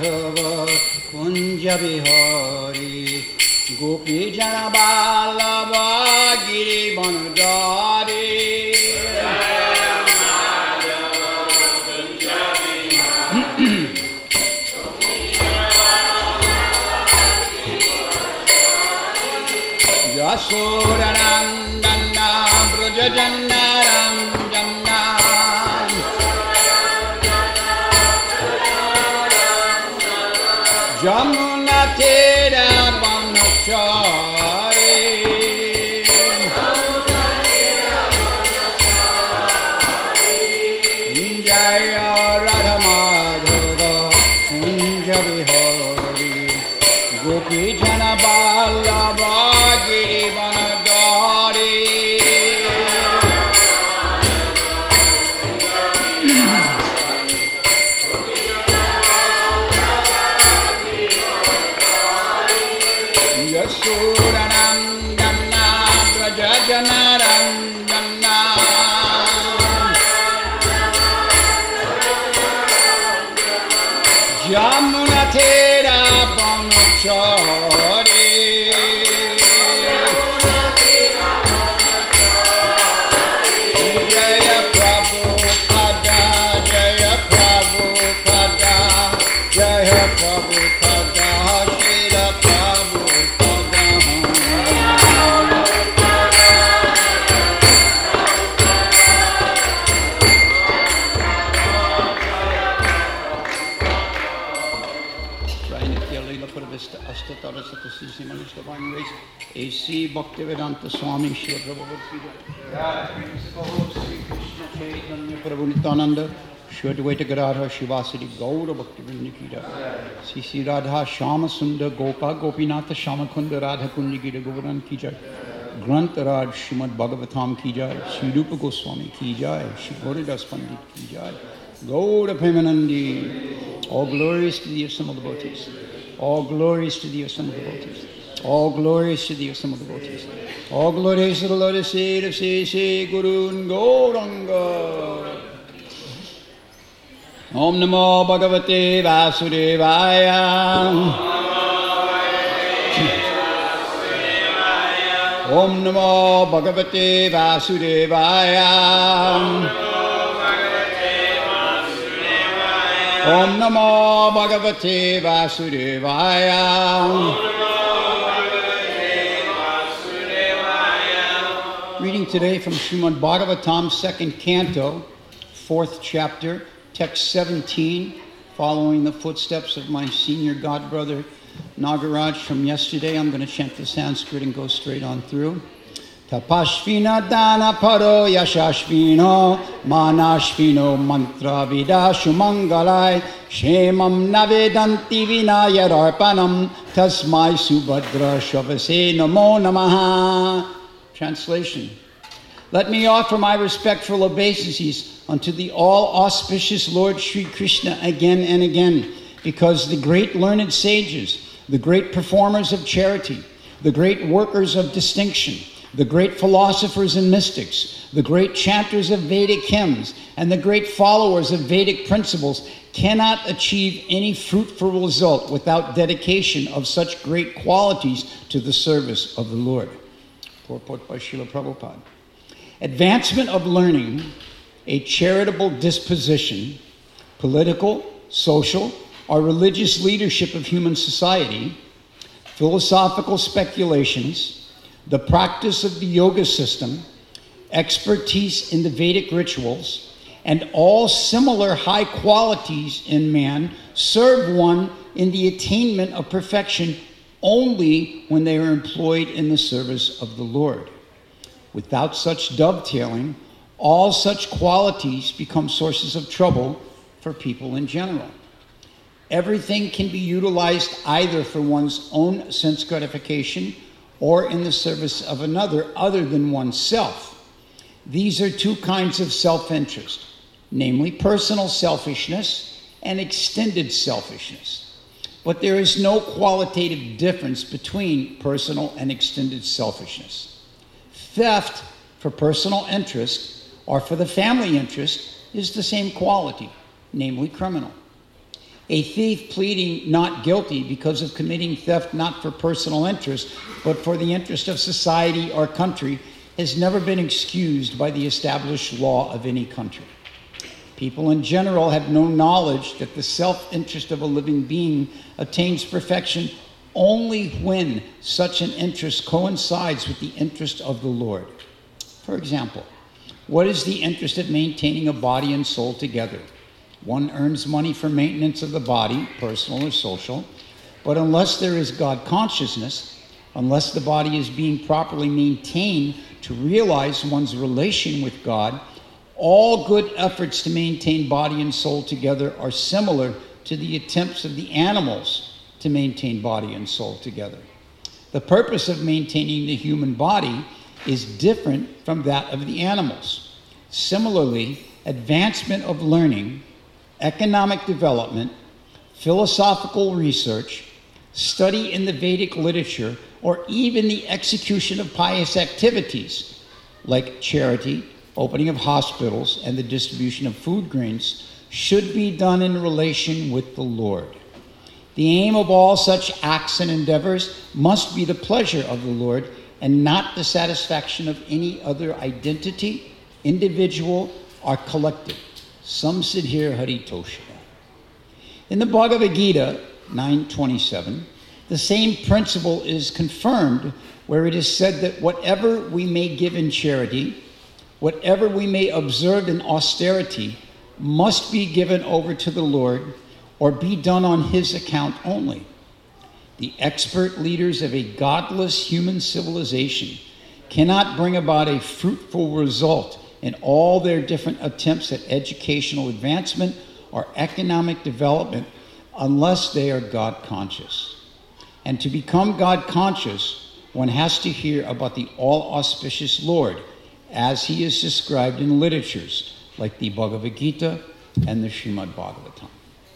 Madhava Kunja Bihari Gopi Jana Ballabha Giri Banadari Yashodanandana Brajajannaram Jannam Jamuna Tera Banachari Jaya Radha Madhava Kunja Bihari Gopi Jana Ballabha Giri Banadari Yashodanandana Brajajanarandana Jamuna Tera Banachari Jaya Prabhupada Jaya Prabhupada Jaya Prabhupada Shila Prabhupada Trainatya Leela Purvista Astatara Satasisi Manish Divine Grace A.C. Bhaktivedanta Swami Shri Prabhupada Sri Krishna Chaitanya Prabhu Nityananda Shri Advaita Gadadhar Shivasadi Gaura Bhaktivinoda Nikita Sri Radha Shama Sundar Gopa Gopinatha Shamakunda Radha Kundigita Govardhan Ki Jai Granth Raj Srimad Bhagavatam Ki Jai Sri Rupa Goswami Ki Jai Sri Gauridas Pandit Ki Jai Gaura Premanandi. All glories to the assembled devotees. All glories to the assembled devotees. All glories to the assembled devotees. All glories to the lotus seat of Sri Guru Gauranga. Om Namo Bhagavate Vasudevaya. Om Namo Bhagavate Vasudevaya. Om Namo Bhagavate Vasudevaya. Reading today from Srimad Bhagavatam, 2nd Canto, 4th chapter, text 17, following the footsteps of my senior godbrother Nagaraj from yesterday. I'm going to chant the Sanskrit and go straight on through. Tapashvina dana paro yashashvino manashvino mantra vidashu mangalai shemam navedanti vinayararpanam tasmai subhadra shavase namo namaha. Translation. Let me offer my respectful obeisances unto the all-auspicious Lord Sri Krishna again and again, because the great learned sages, the great performers of charity, the great workers of distinction, the great philosophers and mystics, the great chanters of Vedic hymns, and the great followers of Vedic principles cannot achieve any fruitful result without dedication of such great qualities to the service of the Lord. Purport by Srila Prabhupada. Advancement of learning, a charitable disposition, political, social, or religious leadership of human society, philosophical speculations, the practice of the yoga system, expertise in the Vedic rituals, and all similar high qualities in man serve one in the attainment of perfection only when they are employed in the service of the Lord. Without such dovetailing, all such qualities become sources of trouble for people in general. Everything can be utilized either for one's own sense gratification or in the service of another other than oneself. These are two kinds of self-interest, namely personal selfishness and extended selfishness. But there is no qualitative difference between personal and extended selfishness. Theft for personal interest or for the family interest is the same quality, namely criminal. A thief pleading not guilty because of committing theft not for personal interest, but for the interest of society or country, has never been excused by the established law of any country. People in general have no knowledge that the self-interest of a living being attains perfection only when such an interest coincides with the interest of the Lord. For example, what is the interest of maintaining a body and soul together? One earns money for maintenance of the body, personal or social, but unless there is God consciousness, unless the body is being properly maintained to realize one's relation with God, all good efforts to maintain body and soul together are similar to the attempts of the animals to maintain body and soul together. The purpose of maintaining the human body is different from that of the animals. Similarly, advancement of learning, economic development, philosophical research, study in the Vedic literature, or even the execution of pious activities like charity, opening of hospitals, and the distribution of food grains should be done in relation with the Lord. The aim of all such acts and endeavors must be the pleasure of the Lord and not the satisfaction of any other identity, individual, or collective. Some sit here Haritosha. In the Bhagavad Gita 9:27, the same principle is confirmed where it is said that whatever we may give in charity, whatever we may observe in austerity, must be given over to the Lord or be done on his account only. The expert leaders of a godless human civilization cannot bring about a fruitful result in all their different attempts at educational advancement or economic development unless they are God conscious. And to become God conscious, one has to hear about the all-auspicious Lord as he is described in literatures like the Bhagavad Gita and the Srimad Bhagavatam.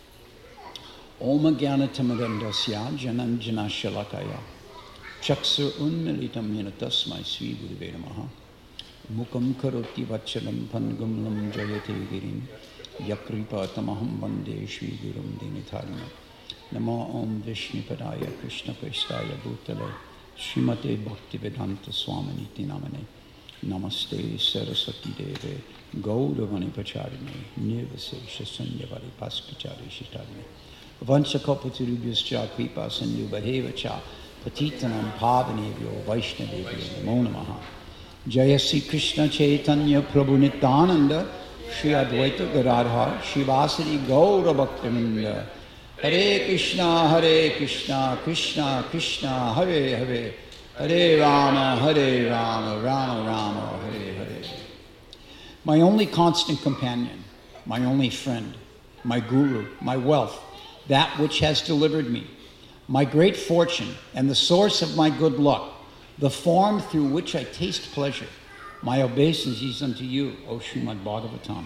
Om Jnanatamagandasya Jananjana Shalakaya Chaksur Unmilitam Yena Tasmai Sri Gurave Namaha Mukam Karoti Vachalam Pangam Lam Jayate Girim Yakripa Tamaham Vande Shri Gurum Dinitharina Namo Om Vishnupadaya Krishna Prestaya Bhutale Srimate Bhaktivedanta Swaminiti Namane Namaste Saraswati Deve Gauravani Pacharine Nirvasesha Sanyavari Paskachari Shitarine Vanchakopaturubhyascha Kripa Sindhu Bhadevacha Patitanam Pavanebhyo Vaishnavebhyo Namo Namaha Jaya Sri Krishna Chaitanya Prabhu Nityananda Shri Advaita Gadadhar Shivasari Gaura Bhaktavinda Hare Krishna Krishna Krishna Hare Hare Hare Rama Rama Rama Hare Hare. My only constant companion, my only friend, my guru, my wealth, that which has delivered me, my great fortune and the source of my good luck, the form through which I taste pleasure, my obeisances unto you, O Srimad Bhagavatam.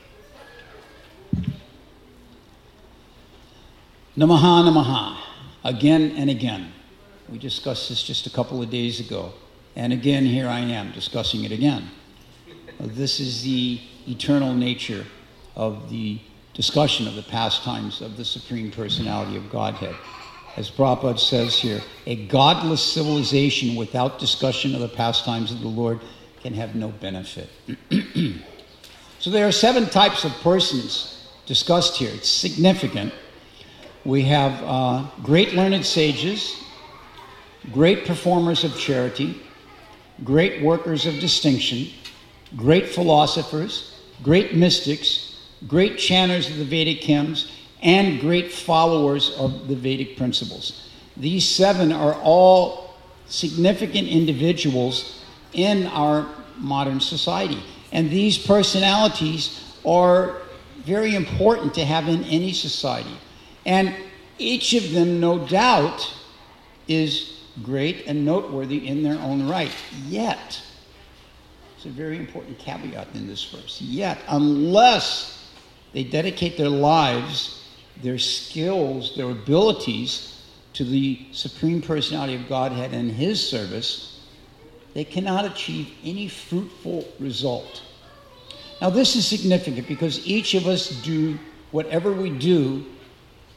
Namaha Namaha, again and again. We discussed this just a couple of days ago, and again here I am discussing it again. This is the eternal nature of the discussion of the pastimes of the Supreme Personality of Godhead. As Prabhupada says here, a godless civilization without discussion of the pastimes of the Lord can have no benefit. So there are 7 types of persons discussed here. It's significant. We have great learned sages, great performers of charity, great workers of distinction, great philosophers, great mystics, great chanters of the Vedic hymns, and great followers of the Vedic principles. These 7 are all significant individuals in our modern society. And these personalities are very important to have in any society. And each of them, no doubt, is great and noteworthy in their own right. Yet, it's a very important caveat in this verse, yet, unless they dedicate their lives, their skills, their abilities to the Supreme Personality of Godhead and his service, they cannot achieve any fruitful result. Now this is significant because each of us do whatever we do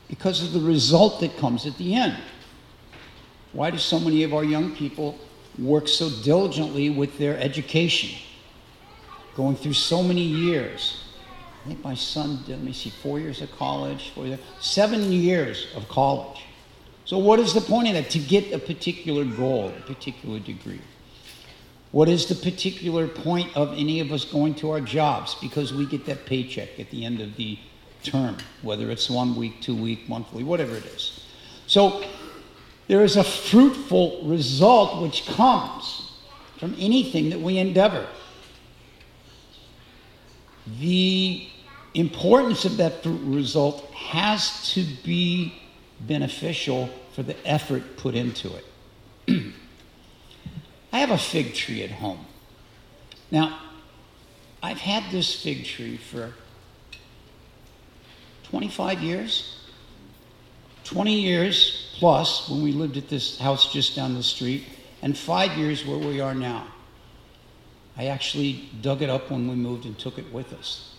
because of the result that comes at the end. Why do so many of our young people work so diligently with their education? Going through so many years. I think my son did, 4 years of college, 7 years of college. So what is the point of that? To get a particular goal, a particular degree. What is the particular point of any of us going to our jobs? Because we get that paycheck at the end of the term, whether it's 1 week, 2 week, monthly, whatever it is. So there is a fruitful result which comes from anything that we endeavor. The importance of that fruit result has to be beneficial for the effort put into it. I have a fig tree at home. Now, I've had this fig tree for 25 years. 20 years plus when we lived at this house just down the street, and 5 years where we are now. I actually dug it up when we moved and took it with us.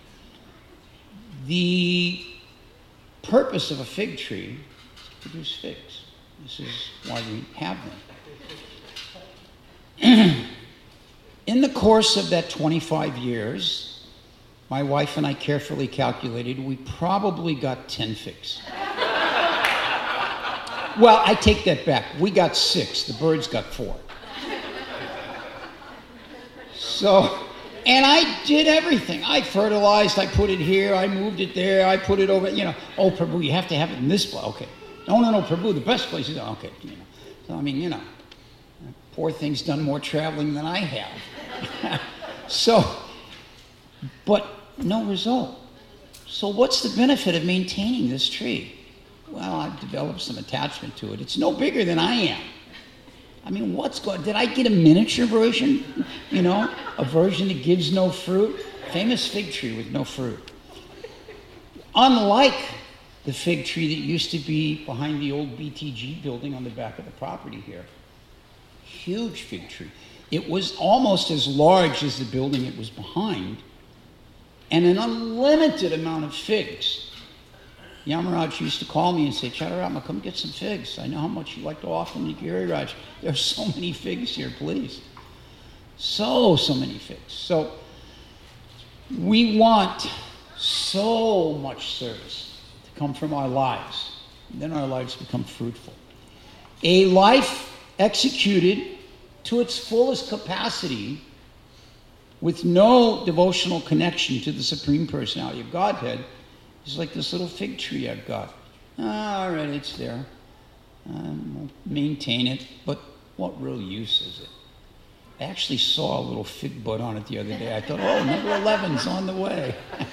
The purpose of a fig tree is to produce figs. This is why we have them. In the course of that 25 years, my wife and I carefully calculated, we probably got 10 figs. Well, I take that back. We got 6. The birds got 4. So, and I did everything. I fertilized, I put it here, I moved it there, I put it over, oh, Prabhu, you have to have it in this place. Okay. No, Prabhu, the best place is, okay. So, poor thing's done more traveling than I have. So, but no result. So what's the benefit of maintaining this tree? Well, I've developed some attachment to it. It's no bigger than I am. Did I get a miniature version? A version that gives no fruit? Famous fig tree with no fruit. Unlike the fig tree that used to be behind the old BTG building on the back of the property here. Huge fig tree. It was almost as large as the building it was behind, and an unlimited amount of figs. Yamaraj used to call me and say, Chaturama, come get some figs. I know how much you like to offer me, Giriraj. There's so many figs here, please. So many figs. So we want so much service to come from our lives. And then our lives become fruitful. A life executed to its fullest capacity with no devotional connection to the Supreme Personality of Godhead is like this little fig tree I've got. All right, it's there. We'll maintain it, but what real use is it? I actually saw a little fig bud on it the other day. I thought, oh, number 11's on the way.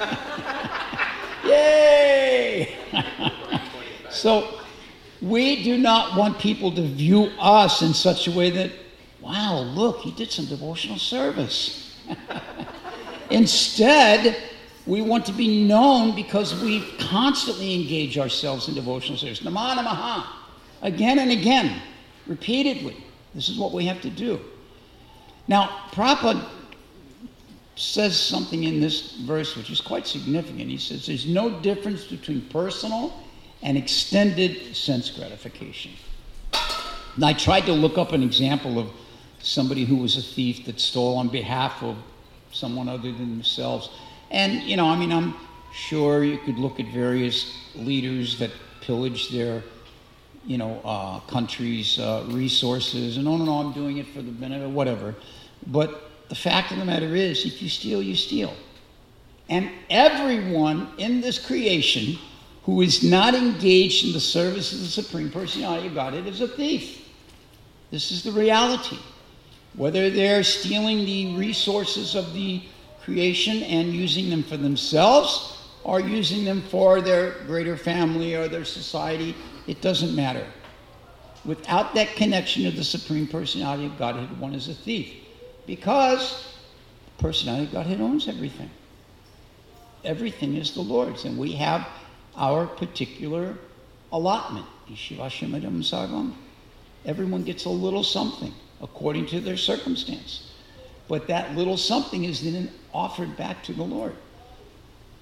Yay! So we do not want people to view us in such a way that, wow, look, he did some devotional service. Instead, we want to be known because we constantly engage ourselves in devotional service. Nama Namaha. Again and again. Repeatedly. This is what we have to do. Now, Prabhupada says something in this verse which is quite significant. He says there's no difference between personal and extended sense gratification. And I tried to look up an example of somebody who was a thief that stole on behalf of someone other than themselves. And, I'm sure you could look at various leaders that pillaged their, country's resources, and no, I'm doing it for the benefit, or whatever. But the fact of the matter is, if you steal, you steal. And everyone in this creation who is not engaged in the service of the Supreme Personality of Godhead is a thief. This is the reality. Whether they're stealing the resources of the creation and using them for themselves or using them for their greater family or their society, it doesn't matter. Without that connection to the Supreme Personality of Godhead, one is a thief. Because the Personality of Godhead owns everything. Everything is the Lord's, and we have our particular allotment. Ishivashimadam Sarvam. Everyone gets a little something according to their circumstance. But that little something is then offered back to the Lord.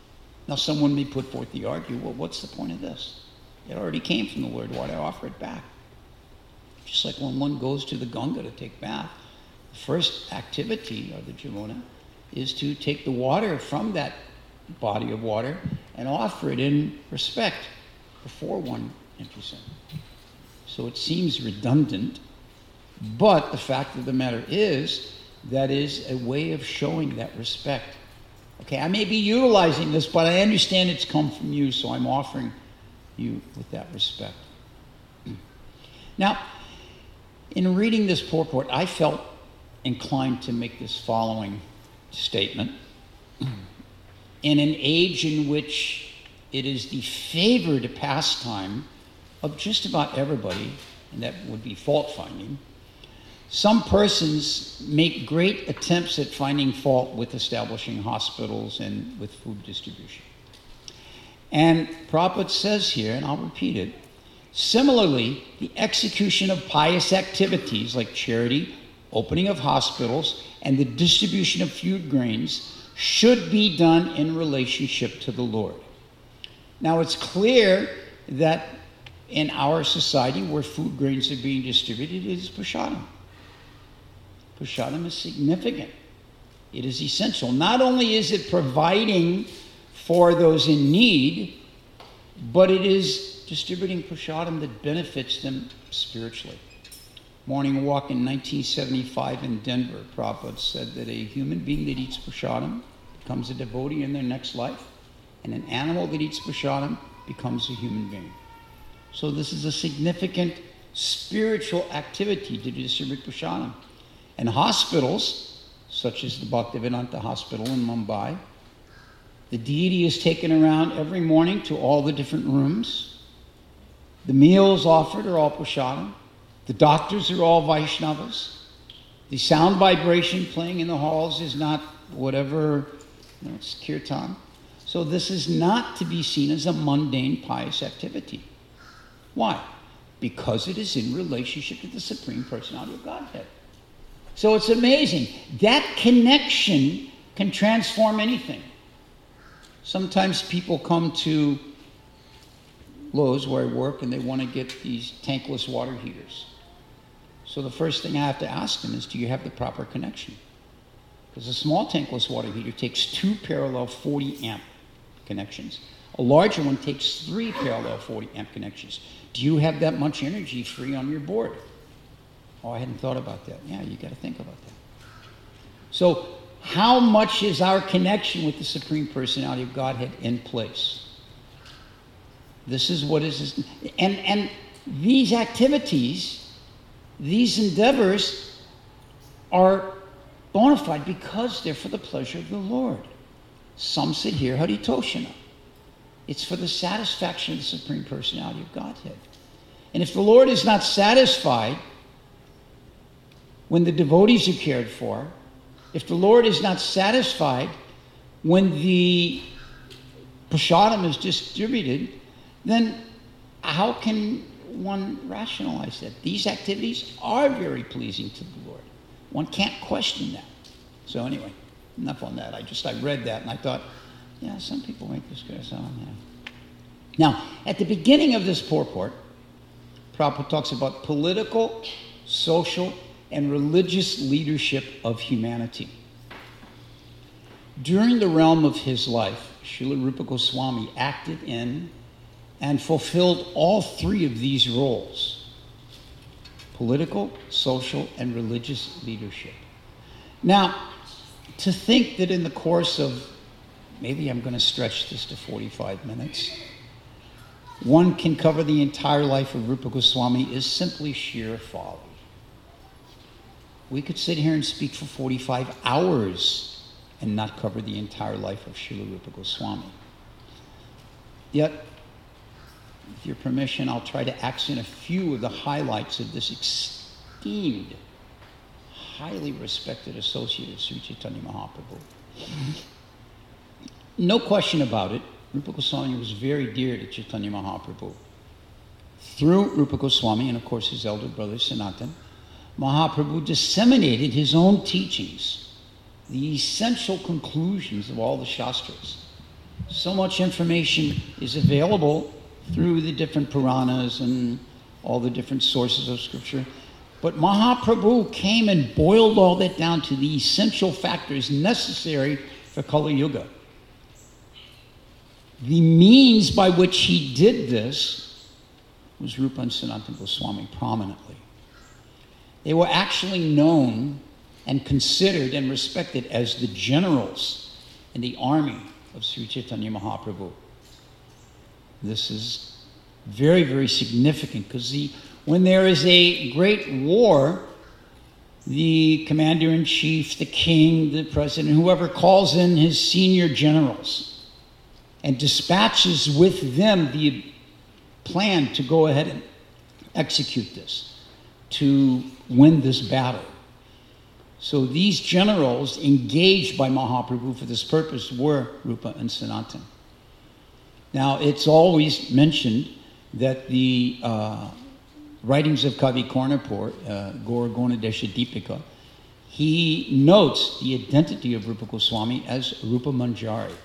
Now someone may put forth the argument, well, what's the point of this? It already came from the Lord. Why do I offer it back? Just like when one goes to the Ganga to take bath, the first activity of the Jamuna is to take the water from that body of water and offer it in respect before one enters in. So it seems redundant, but the fact of the matter is that is a way of showing that respect. Okay, I may be utilizing this, but I understand it's come from you, so I'm offering you with that respect. Now, in reading this purport, I felt inclined to make this following statement. In an age in which it is the favored pastime of just about everybody, and that would be fault-finding, some persons make great attempts at finding fault with establishing hospitals and with food distribution. And Prabhupada says here, and I'll repeat it, similarly, the execution of pious activities like charity, opening of hospitals, and the distribution of food grains should be done in relationship to the Lord. Now, it's clear that in our society where food grains are being distributed, it is prasadam. Prasadam is significant. It is essential. Not only is it providing for those in need, but it is distributing prasadam that benefits them spiritually. Morning walk in 1975 in Denver, Prabhupada said that a human being that eats prasadam becomes a devotee in their next life, and an animal that eats prasadam becomes a human being. So this is a significant spiritual activity to distribute prasadam. And hospitals, such as the Bhaktivedanta Hospital in Mumbai, the deity is taken around every morning to all the different rooms. The meals offered are all prasadam. The doctors are all Vaishnavas. The sound vibration playing in the halls is not whatever, it's kirtan. So this is not to be seen as a mundane pious activity. Why? Because it is in relationship to the Supreme Personality of Godhead. So it's amazing. That connection can transform anything. Sometimes people come to Lowe's where I work and they want to get these tankless water heaters. So the first thing I have to ask them is, do you have the proper connection? Because a small tankless water heater takes 2 parallel 40 amp connections. A larger one takes 3 parallel 40 amp connections. Do you have that much energy free on your board? Oh, I hadn't thought about that. Yeah, you got to think about that. So how much is our connection with the Supreme Personality of Godhead in place? This is what is, and these activities, these endeavors are bona fide because they're for the pleasure of the Lord. Some sit here, Haritoshana. It's for the satisfaction of the Supreme Personality of Godhead. And if the Lord is not satisfied when the devotees are cared for, if the Lord is not satisfied when the prasadam is distributed, then how can one rationalize that? These activities are very pleasing to the Lord. One can't question that. So anyway, enough on that. I read that and I thought, yeah, some people make this go on. Yeah. Now, at the beginning of this purport, Prabhupada talks about political, social, and religious leadership of humanity. During the realm of his life, Srila Rupa Goswami acted in and fulfilled all 3 of these roles: political, social, and religious leadership. Now, to think that in the course of, maybe I'm going to stretch this to 45 minutes, one can cover the entire life of Rupa Goswami is simply sheer folly. We could sit here and speak for 45 hours and not cover the entire life of Srila Rupa Goswami. Yet, with your permission, I'll try to accent a few of the highlights of this esteemed, highly respected associate of Sri Chaitanya Mahaprabhu. No question about it, Rupa Goswami was very dear to Chaitanya Mahaprabhu. Through Rupa Goswami and of course his elder brother Sanatan, Mahaprabhu disseminated his own teachings, the essential conclusions of all the Shastras. So much information is available through the different Puranas and all the different sources of scripture. But Mahaprabhu came and boiled all that down to the essential factors necessary for Kali Yuga. The means by which he did this was Rupa and Sanatana Goswami prominently. They were actually known and considered and respected as the generals in the army of Sri Chaitanya Mahaprabhu. This is very, very significant because when there is a great war, the commander-in-chief, the king, the president, whoever calls in his senior generals and dispatches with them the plan to go ahead and execute this, to win this battle. So these generals engaged by Mahaprabhu for this purpose were Rupa and Sanatana. Now, it's always mentioned that the writings of Kavi Karnapur, Gaura Gonadesha Deepika, he notes the identity of Rupa Goswami as Rupa Manjari.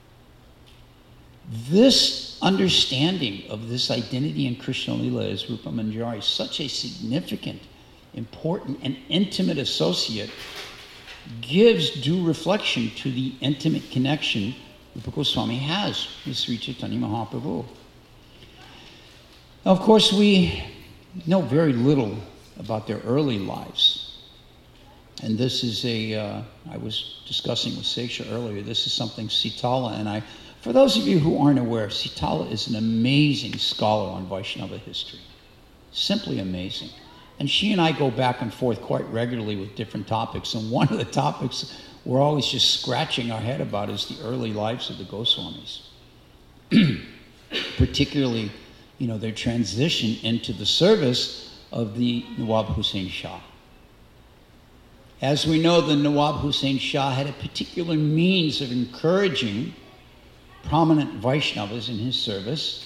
This understanding of this identity in Krishna Lila as Rupa Manjari is such a significant, important, and intimate associate, gives due reflection to the intimate connection Rupa Goswami has with Sri Chaitanya Mahaprabhu. Now, of course, we know very little about their early lives. And this is I was discussing with Seksha earlier, this is something Sitala and I, for those of you who aren't aware, Sitala is an amazing scholar on Vaishnava history. Simply amazing. And she and I go back and forth quite regularly with different topics. And one of the topics we're always just scratching our head about is the early lives of the Goswamis. Particularly, their transition into the service of the Nawab Hussain Shah. As we know, the Nawab Hussain Shah had a particular means of encouraging prominent Vaishnavas in his service.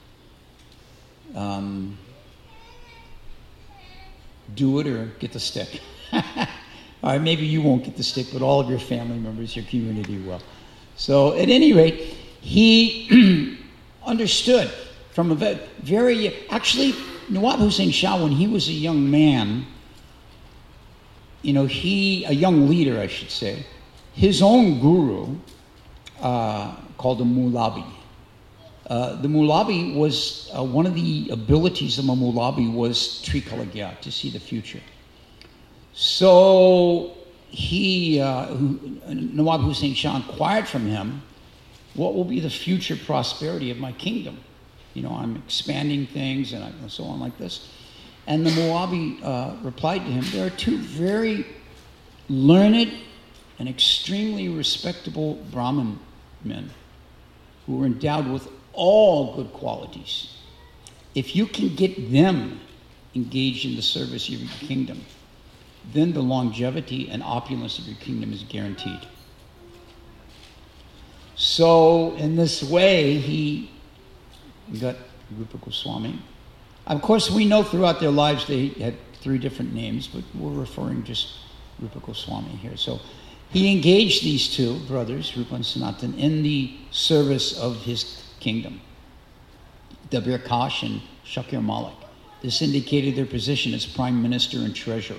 Do it or get the stick. All right, maybe you won't get the stick, but all of your family members, your community will. So at any rate, he understood from a actually, Nawab Hussain Shah, when he was a young man, a young leader, I should say, his own guru, called a Mulabi. The Mulabi was, one of the abilities of a Mulabi was Trikalagya, to see the future. So Nawab Hussain Shah inquired from him, what will be the future prosperity of my kingdom? I'm expanding things and so on like this. And the Mulabi replied to him, there are two very learned and extremely respectable Brahmin men who were endowed with all good qualities. If you can get them engaged in the service of your kingdom, then the longevity and opulence of your kingdom is guaranteed. So in this way, he got Rupa Goswami. Of course, we know throughout their lives they had 3 different names, but we're referring just Rupa Goswami here. So he engaged these 2 brothers, Rupa and Sanatana, in the service of his kingdom, Dabir Kash and Shakir Malik. This indicated their position as prime minister and treasurer.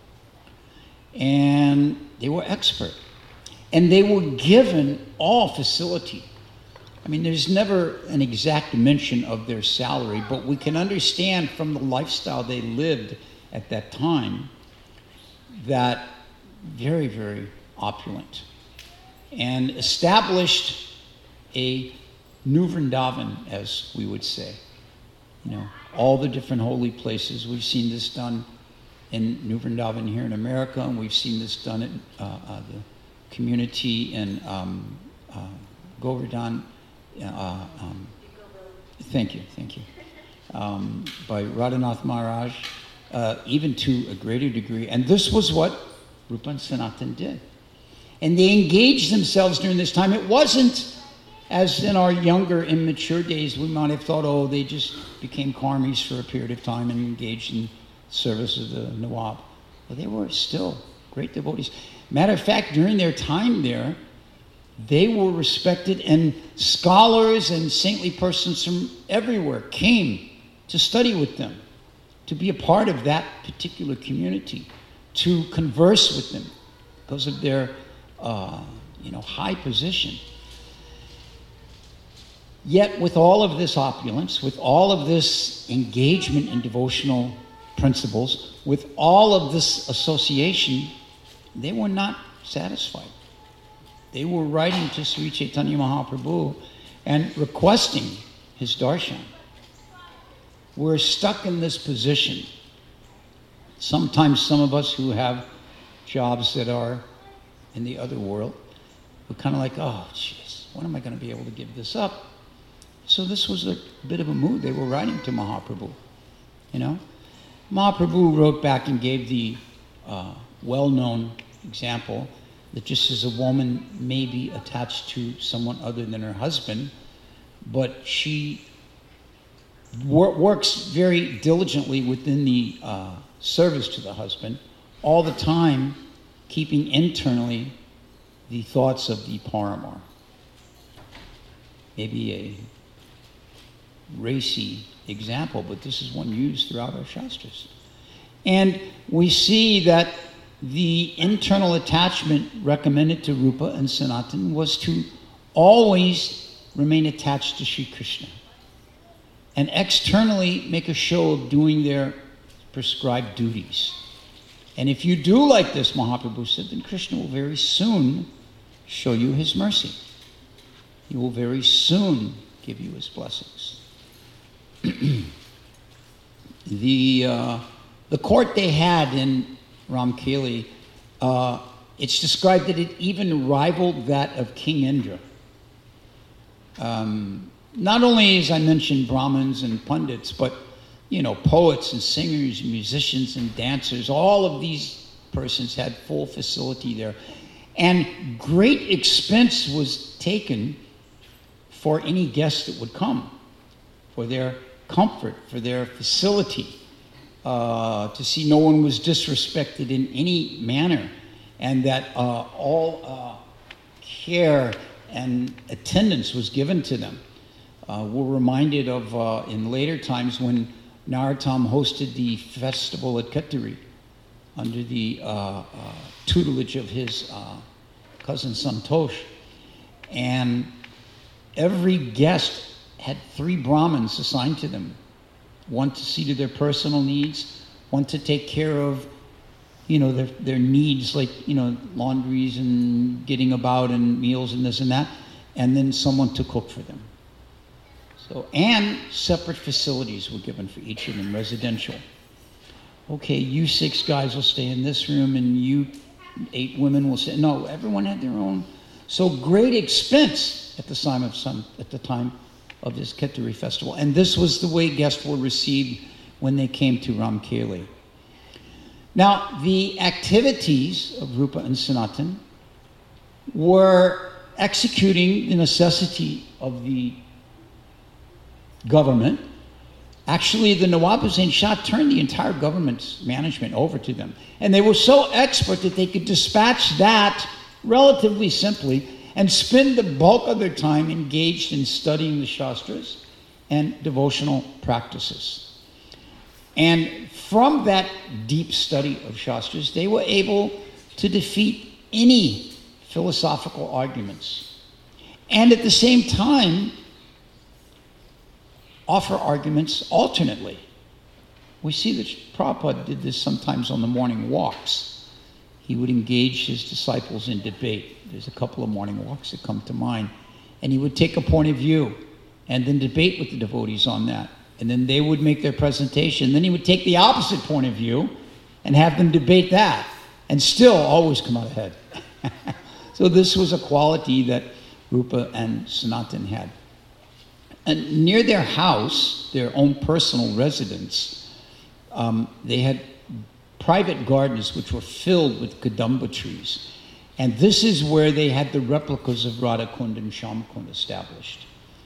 And they were expert. And they were given all facility. I mean, there's never an exact mention of their salary, but we can understand from the lifestyle they lived at that time that very, very opulent. And established a New Vrindavan, as we would say. All the different holy places. We've seen this done in New Vrindavan here in America, and we've seen this done in the community in Govardhan. Thank you. By Radhanath Maharaj, even to a greater degree. And this was what Rupa and Sanatana did. And they engaged themselves during this time. It wasn't, as in our younger, immature days, we might have thought, they just became karmis for a period of time and engaged in service of the Nawab. But they were still great devotees. Matter of fact, during their time there, they were respected, and scholars and saintly persons from everywhere came to study with them, to be a part of that particular community, to converse with them because of their high position. Yet with all of this opulence, with all of this engagement in devotional principles, with all of this association, they were not satisfied. They were writing to Sri Chaitanya Mahaprabhu and requesting his darshan. We're stuck in this position. Sometimes some of us who have jobs that are in the other world, we're kind of like, oh, jeez, when am I going to be able to give this up? So this was a bit of a mood. They were writing to Mahaprabhu, Mahaprabhu wrote back and gave the well-known example that just as a woman may be attached to someone other than her husband, but she works very diligently within the service to the husband, all the time keeping internally the thoughts of the Paramar. Maybe a racy example, but this is one used throughout our Shastras. And we see that the internal attachment recommended to Rupa and Sanatan was to always remain attached to Sri Krishna and externally make a show of doing their prescribed duties. And if you do like this, Mahaprabhu said, then Krishna will very soon show you his mercy. He will very soon give you his blessings. The court they had in Ramkeli, it's described that it even rivaled that of King Indra. Not only, as I mentioned, Brahmins and Pundits, but poets and singers and musicians and dancers, all of these persons had full facility there. And great expense was taken for any guest that would come, for their comfort, for their facility, to see no one was disrespected in any manner, and that all care and attendance was given to them. We're reminded of in later times when Narottam hosted the festival at Kheturi under the tutelage of his cousin Santosh, and every guest had 3 Brahmins assigned to them, one to see to their personal needs, one to take care of their needs like laundries and getting about and meals and this and that, and then someone to cook for them. So, and separate facilities were given for each of them, residential. Okay, you 6 guys will stay in this room and you 8 women will stay. No, everyone had their own. So great expense at the time of this Kheturi festival. And this was the way guests were received when they came to Ramkeli. Now, the activities of Rupa and Sanatan were executing the necessity of the government. Actually, the Nawab Hussain Shah turned the entire government's management over to them. And they were so expert that they could dispatch that relatively simply and spend the bulk of their time engaged in studying the Shastras and devotional practices. And from that deep study of Shastras, they were able to defeat any philosophical arguments. And at the same time, offer arguments alternately. We see that Prabhupada did this sometimes on the morning walks. He would engage his disciples in debate. There's a couple of morning walks that come to mind. And he would take a point of view and then debate with the devotees on that. And then they would make their presentation. Then he would take the opposite point of view and have them debate that and still always come out ahead. So this was a quality that Rupa and Sanatan had. And near their house, their own personal residence, they had private gardens which were filled with Kadamba trees. And this is where they had the replicas of Radhakund and Shyamakund established.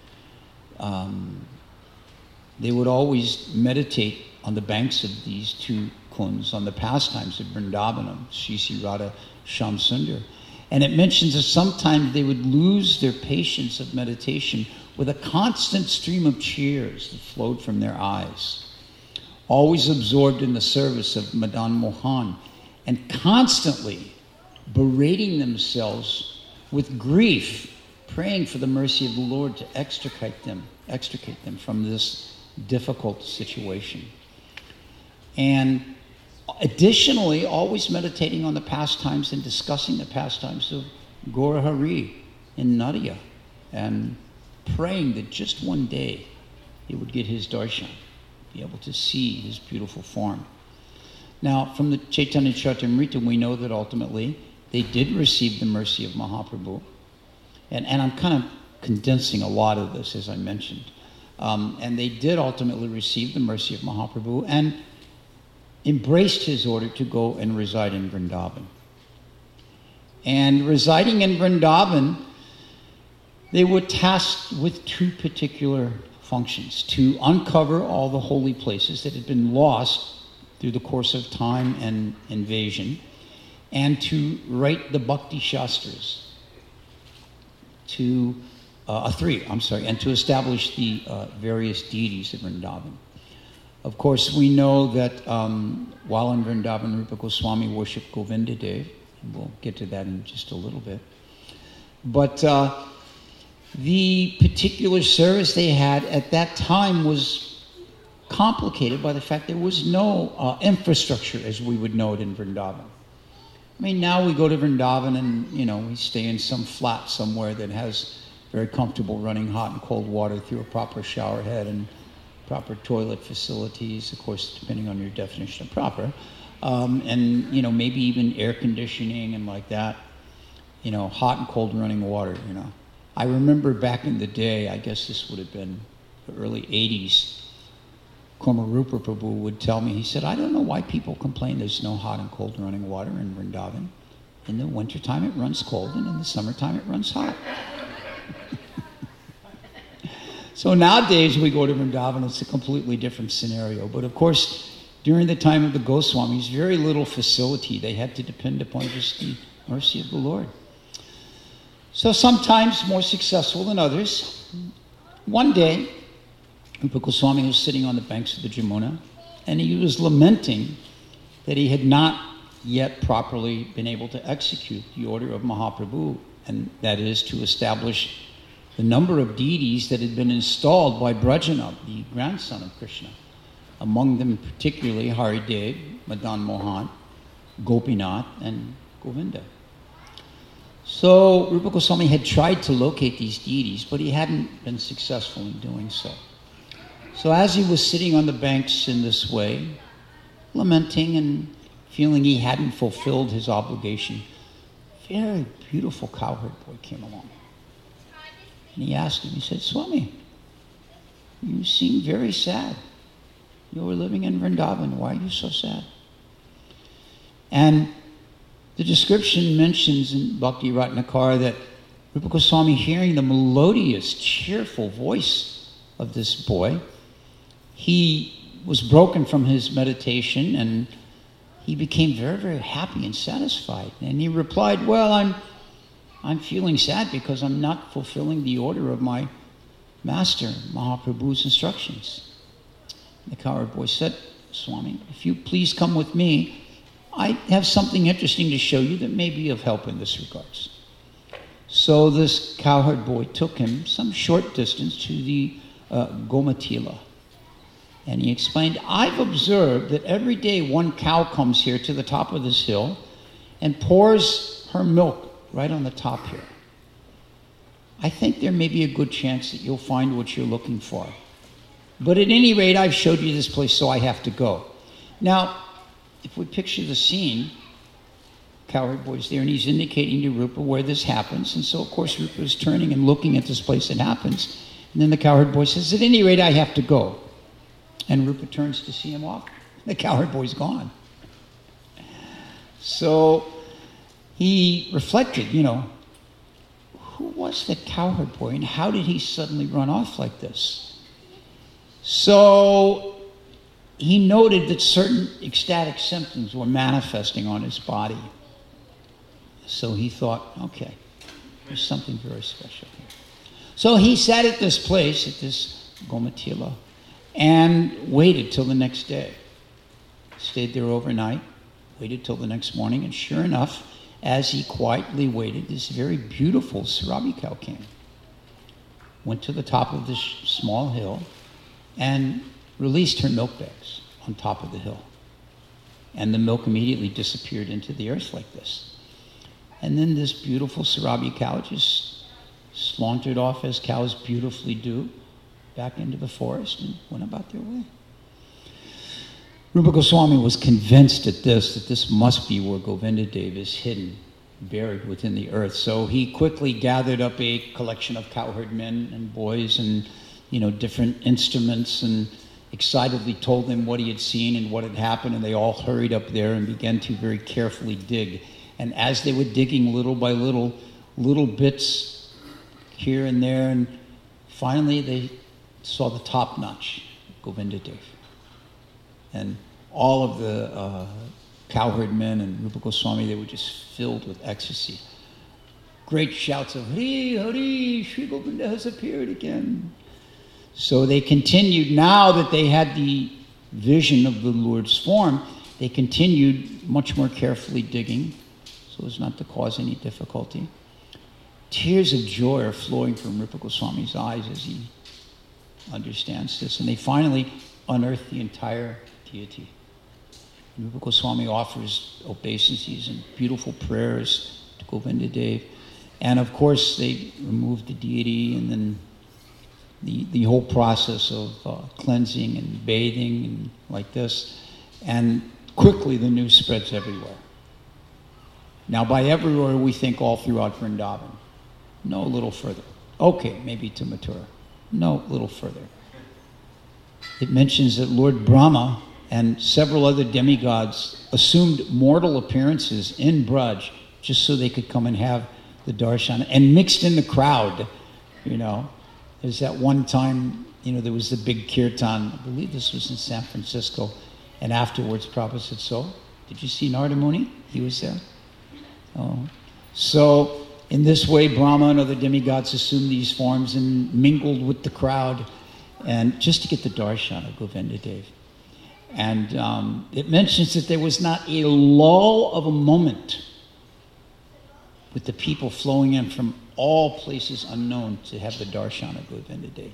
They would always meditate on the banks of these 2 kunds, on the pastimes of Vrindavanam, Shri Radha Shyam Sundar. And it mentions that sometimes they would lose their patience of meditation with a constant stream of tears that flowed from their eyes, always absorbed in the service of Madan Mohan, and constantly berating themselves with grief, praying for the mercy of the Lord to extricate them from this difficult situation. And additionally, always meditating on the pastimes and discussing the pastimes of Gaura Hari in Nadia, and praying that just one day he would get his darshan, be able to see his beautiful form. Now, from the Chaitanya Charitamrita, we know that ultimately they did receive the mercy of Mahaprabhu. And I'm kind of condensing a lot of this, as I mentioned. And they did ultimately receive the mercy of Mahaprabhu and embraced his order to go and reside in Vrindavan. And residing in Vrindavan, they were tasked with two particular functions: to uncover all the holy places that had been lost through the course of time and invasion, and to write the Bhakti Shastras, and to establish the various deities of Vrindavan. Of course, we know that while in Vrindavan, Rupa Goswami worshipped Govinda Dev, and we'll get to that in just a little bit. But the particular service they had at that time was complicated by the fact there was no infrastructure as we would know it in Vrindavan. I mean, now we go to Vrindavan and, we stay in some flat somewhere that has very comfortable running hot and cold water through a proper shower head and proper toilet facilities, of course, depending on your definition of proper, and, maybe even air conditioning and like that, hot and cold running water, I remember back in the day, I guess this would have been the early 80s, Kumarupa Prabhu would tell me, he said, I don't know why people complain there's no hot and cold running water in Vrindavan. In the wintertime it runs cold, and in the summertime it runs hot. So nowadays we go to Vrindavan, it's a completely different scenario. But of course, during the time of the Goswamis, very little facility. They had to depend upon just the mercy of the Lord. So sometimes more successful than others. One day, Rupa Goswami was sitting on the banks of the Jamuna, and he was lamenting that he had not yet properly been able to execute the order of Mahaprabhu, and that is to establish the number of deities that had been installed by Brajana, the grandson of Krishna, among them particularly Haridev, Madan Mohan, Gopinath, and Govinda. So Rupa Goswami had tried to locate these deities, but he hadn't been successful in doing so. So as he was sitting on the banks in this way, lamenting and feeling he hadn't fulfilled his obligation, a very beautiful cowherd boy came along. And he asked him, he said, Swami, you seem very sad. You were living in Vrindavan. Why are you so sad? And the description mentions in Bhakti Ratnakara that Rupa Goswami, hearing the melodious, cheerful voice of this boy, he was broken from his meditation and he became very, very happy and satisfied. And he replied, well, I'm feeling sad because I'm not fulfilling the order of my master, Mahaprabhu's instructions. The cowherd boy said, Swami, if you please come with me, I have something interesting to show you that may be of help in this regards. So this cowherd boy took him some short distance to the Gomatila. And he explained, I've observed that every day one cow comes here to the top of this hill and pours her milk right on the top here. I think there may be a good chance that you'll find what you're looking for. But at any rate, I've showed you this place, so I have to go. Now, if we picture the scene, cowherd boy's there, and he's indicating to Rupa where this happens. And so, of course, Rupa is turning and looking at this place that happens. And then the cowherd boy says, at any rate, I have to go. And Rupa turns to see him off. The cowherd boy's gone. So he reflected, who was the cowherd boy and how did he suddenly run off like this? So he noted that certain ecstatic symptoms were manifesting on his body. So he thought, okay, there's something very special here. So he sat at this place, at this Gomatila, and waited till the next day. Stayed there overnight, waited till the next morning, and sure enough, as he quietly waited, this very beautiful Sarabi cow came. Went to the top of this small hill and released her milk bags on top of the hill. And the milk immediately disappeared into the earth like this. And then this beautiful Sarabi cow just sauntered off, as cows beautifully do, back into the forest and went about their way. Rupa Goswami was convinced at this, that this must be where Govinda Dev is hidden, buried within the earth. So he quickly gathered up a collection of cowherd men and boys and, different instruments, and excitedly told them what he had seen and what had happened, and they all hurried up there and began to very carefully dig. And as they were digging little by little bits here and there, and finally they saw the top notch, Govinda Dev. And all of the cowherd men and Rupa Goswami, they were just filled with ecstasy. Great shouts of, Hari, Hari, Sri Govinda has appeared again. So they continued, now that they had the vision of the Lord's form, they continued much more carefully digging, so as not to cause any difficulty. Tears of joy are flowing from Rupa Goswami's eyes as he understands this, and they finally unearthed the entire deity. Rupa Goswami offers obeisances and beautiful prayers to Govinda Dev. And of course, they removed the deity, and then the whole process of cleansing and bathing and like this. And quickly the news spreads everywhere. Now, by everywhere, we think all throughout Vrindavan. No, a little further. Okay, maybe to Mathura. No, a little further. It mentions that Lord Brahma and several other demigods assumed mortal appearances in Braj just so they could come and have the darshan, and mixed in the crowd, There's that one time, there was the big kirtan. I believe this was in San Francisco. And afterwards, Prabhupada said, so, did you see Narada Muni? He was there. Oh. So, in this way, Brahma and other demigods assumed these forms and mingled with the crowd, and just to get the darshan of Govinda Dev. And it mentions that there was not a lull of a moment with the people flowing in from all places unknown to have the darshan of Govinda Dev.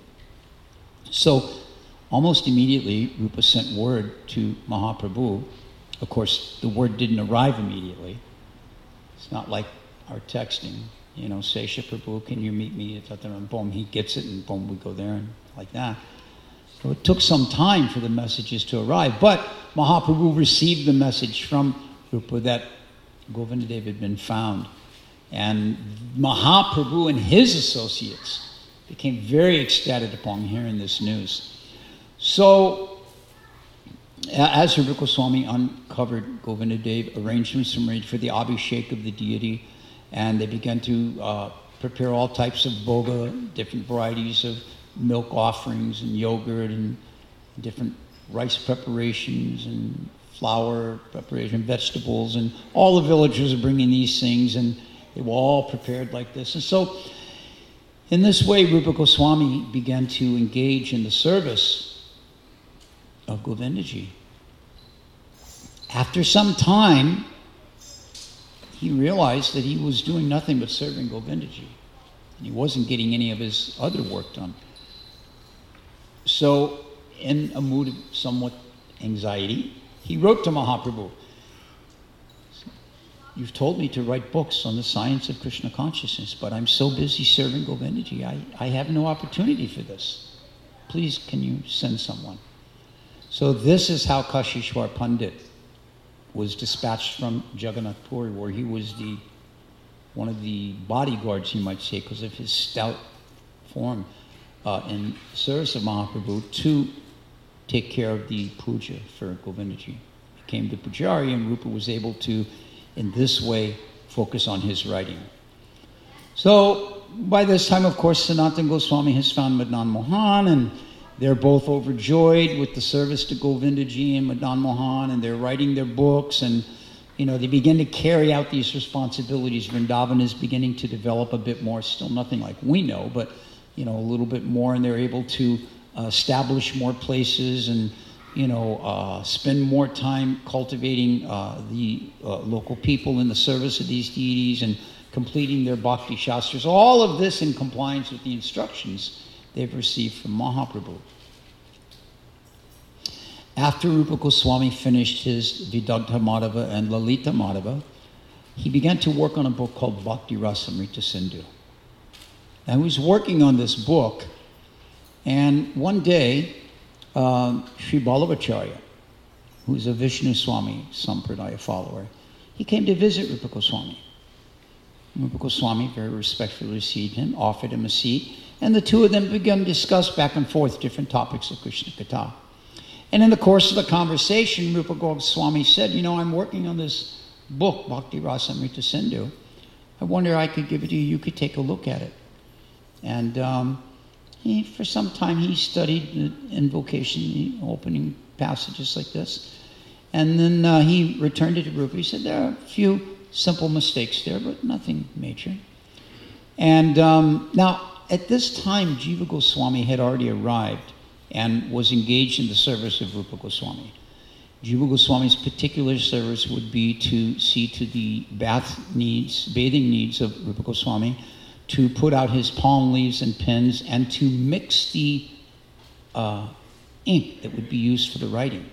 So almost immediately, Rupa sent word to Mahaprabhu. Of course, the word didn't arrive immediately. It's not like our texting, Sesha Prabhu, can you meet me? And boom, he gets it, and boom, we go there, and like that. So it took some time for the messages to arrive, but Mahaprabhu received the message from Rupa that Govinda Dev had been found. And Mahaprabhu and his associates became very ecstatic upon hearing this news. So, as Rupa Goswami uncovered Govinda Dev, arrangements were made for the abhishek of the deity, and they began to prepare all types of bhoga, different varieties of milk offerings and yogurt and different rice preparations and flour preparation, vegetables, and all the villagers are bringing these things, and they were all prepared like this. And so, in this way, Rupa Goswami began to engage in the service of Govindaji. After some time, he realized that he was doing nothing but serving Govindaji, and he wasn't getting any of his other work done. So, in a mood of somewhat anxiety, he wrote to Mahaprabhu, you've told me to write books on the science of Krishna consciousness, but I'm so busy serving Govindaji, I have no opportunity for this. Please, can you send someone? So this is how Kashishwar Pandit was dispatched from Jagannath Puri, where he was one of the bodyguards, you might say, because of his stout form in service of Mahaprabhu, to take care of the puja for Govindaji. He became the pujari, and Rupa was able to, in this way, focus on his writing. So, by this time, of course, Sanatana Goswami has found Madan Mohan, and they're both overjoyed with the service to Govindaji and Madan Mohan, and they're writing their books, and, they begin to carry out these responsibilities. Vrindavan is beginning to develop a bit more, still nothing like we know, but, a little bit more, and they're able to establish more places and, spend more time cultivating the local people in the service of these deities and completing their bhakti shastras. All of this in compliance with the instructions they've received from Mahaprabhu. After Rupa Goswami finished his Vidagdha Madhava and Lalita Madhava, he began to work on a book called Bhakti Rasamrita Sindhu. Now, he was working on this book, and one day, Sri Ballavacharya, who's a Vishnu Swami Sampradaya follower, he came to visit Rupa Goswami. Rupa Goswami very respectfully received him, offered him a seat, and the two of them began to discuss back and forth different topics of Krishna Katha. And in the course of the conversation, Rupa Goswami said, I'm working on this book, Bhakti Rasamrita Sindhu. I wonder I could give it to you. You could take a look at it. And for some time, he studied the invocation, the opening passages like this. And then he returned it to Rupa. He said, there are a few simple mistakes there, but nothing major. And now, at this time, Jiva Goswami had already arrived and was engaged in the service of Rupa Goswami. Jiva Goswami's particular service would be to see to the bathing needs of Rupa Goswami, to put out his palm leaves and pens, and to mix the ink that would be used for the writing.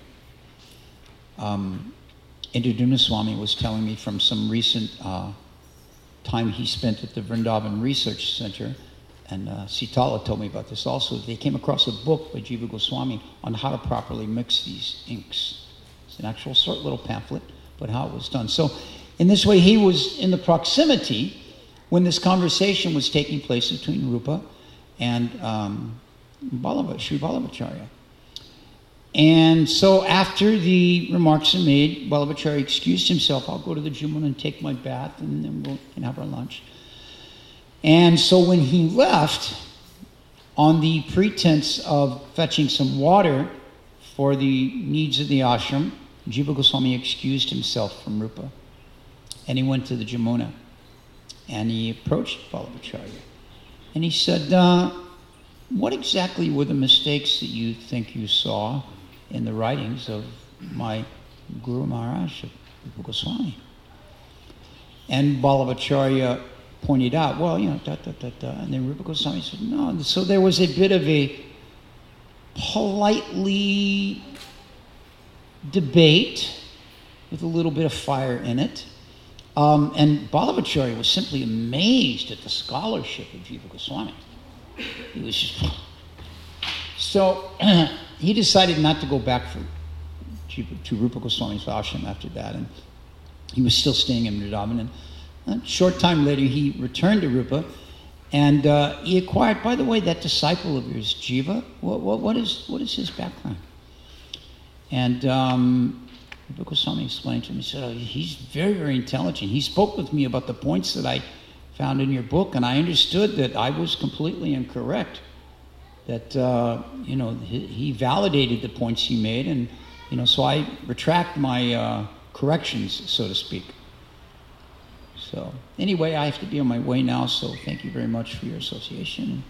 Indradumna Swami was telling me from some recent time he spent at the Vrindavan Research Center, and Sitala told me about this also. They came across a book by Jiva Goswami on how to properly mix these inks. It's an actual short little pamphlet, but how it was done. So in this way, he was in the proximity when this conversation was taking place between Rupa and Sri Ballavacharya. And so after the remarks are made, Ballavacharya excused himself. I'll go to the Jamuna and take my bath, and then we can have our lunch. And so when he left, on the pretense of fetching some water for the needs of the ashram, Jiva Goswami excused himself from Rupa. And he went to the Jamuna. And he approached Ballavacharya. And he said, what exactly were the mistakes that you think you saw in the writings of my Guru Maharaj, Rupa Goswami? And Ballavacharya pointed out, and then Rupa Goswami said, no. And so there was a bit of a politely debate with a little bit of fire in it. And Ballavacharya was simply amazed at the scholarship of Jiva Goswami. He was just... So he decided not to go back to Rupa Goswami's ashram after that, and he was still staying in Vrindavan. And a short time later, he returned to Rupa, and he acquired, by the way, that disciple of yours, Jiva, what is his background? And Rupa Goswami explained to him, he said, he's very, very intelligent. He spoke with me about the points that I found in your book, and I understood that I was completely incorrect. That, he validated the points he made, and, so I retract my corrections, so to speak. So, anyway, I have to be on my way now, so thank you very much for your association.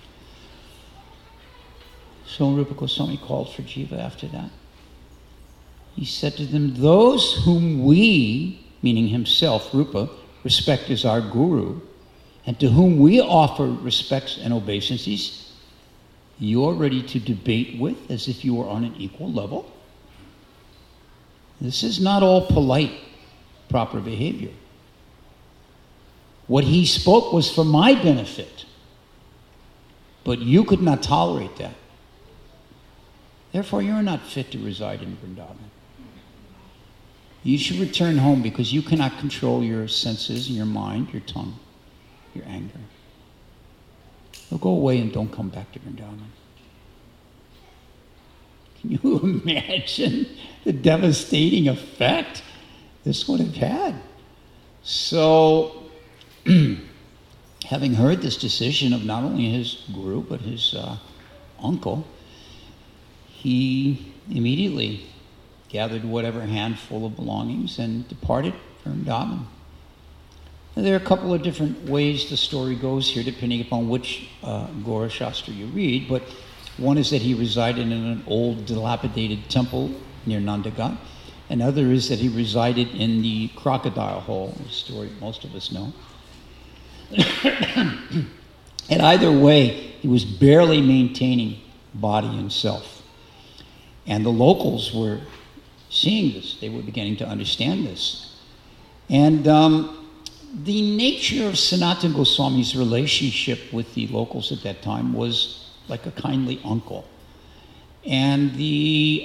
So Rupa Goswami called for Jiva after that. He said to them, those whom we, meaning himself, Rupa, respect as our guru, and to whom we offer respects and obeisances, you're ready to debate with as if you were on an equal level? This is not all polite, proper behavior. What he spoke was for my benefit, but you could not tolerate that. Therefore, you're not fit to reside in Vrindavan. You should return home because you cannot control your senses, your mind, your tongue, your anger. So go away and don't come back to Vrindavan. Can you imagine the devastating effect this would have had? So, having heard this decision of not only his guru, but his uncle, he immediately gathered whatever handful of belongings, and departed for Vrindavan. There are a couple of different ways the story goes here, depending upon which Gaura Shastra you read, but one is that he resided in an old, dilapidated temple near Nandaghat. Another is that he resided in the crocodile hole, a story most of us know. And either way, he was barely maintaining body and self. And the locals were seeing this. They were beginning to understand this. And the nature of Sanatana Goswami's relationship with the locals at that time was like a kindly uncle. And he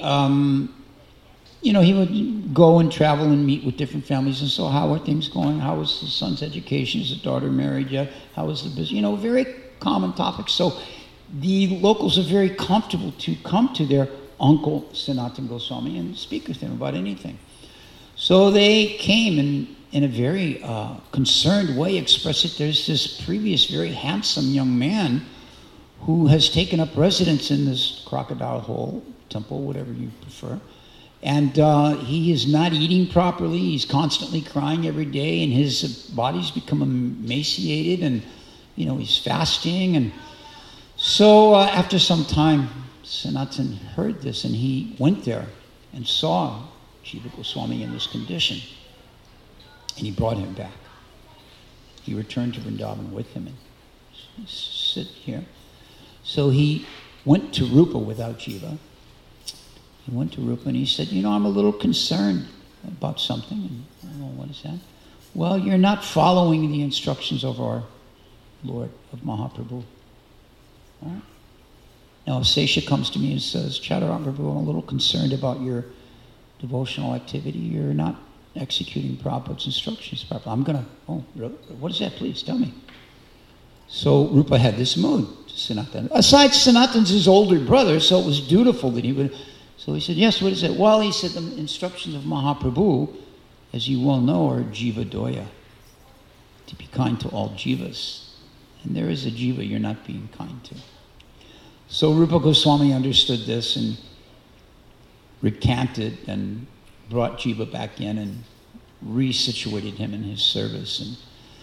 would go and travel and meet with different families and so, how are things going? How was his son's education? Is his daughter married yet? How was the business? Very common topics. So the locals are very comfortable to come to their uncle Sanatana Goswami and speak with him about anything. So they came and in a very concerned way expressed that there's this previous very handsome young man who has taken up residence in this crocodile hole temple, whatever you prefer. And he is not eating properly. He's constantly crying every day, and his body's become emaciated, and he's fasting. And so after some time, Sanatan heard this, and he went there and saw Jiva Goswami in this condition, and he brought him back. He returned to Vrindavan with him and sit here. So he went to Rupa without Jiva. He went to Rupa and he said, I'm a little concerned about something. And I don't know, what is that? Well, you're not following the instructions of our Lord, of Mahaprabhu. All right? Now, if Sesha comes to me and says, Chaturanga Prabhu, I'm a little concerned about your devotional activity. You're not executing Prabhupada's instructions properly. I'm going to, really? What is that? Please tell me. So Rupa had this mood to Sanatana. Aside, Sanatan's his older brother, so it was dutiful that he would. So he said, yes, what is it? Well, he said, the instructions of Mahaprabhu, as you well know, are Jiva Doya, to be kind to all jivas. And there is a jiva you're not being kind to. So Rupa Goswami understood this and recanted and brought Jiva back in and resituated him in his service. And,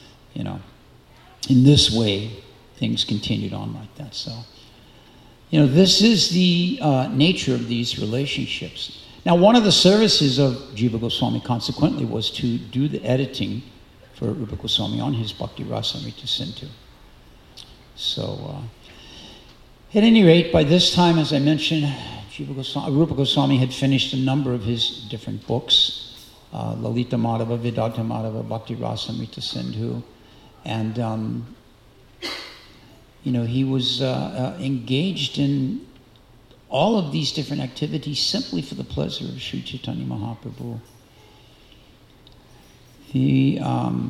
in this way, things continued on like that. So, this is the nature of these relationships. Now, one of the services of Jiva Goswami, consequently, was to do the editing for Rupa Goswami on his Bhakti Rasamrita Sindhu. So, at any rate, by this time, as I mentioned, Rupa Goswami had finished a number of his different books, Lalita Madhava, Vedanta Madhava, Bhakti Rasamrita Sindhu, and he was engaged in all of these different activities simply for the pleasure of Sri Chaitanya Mahaprabhu. The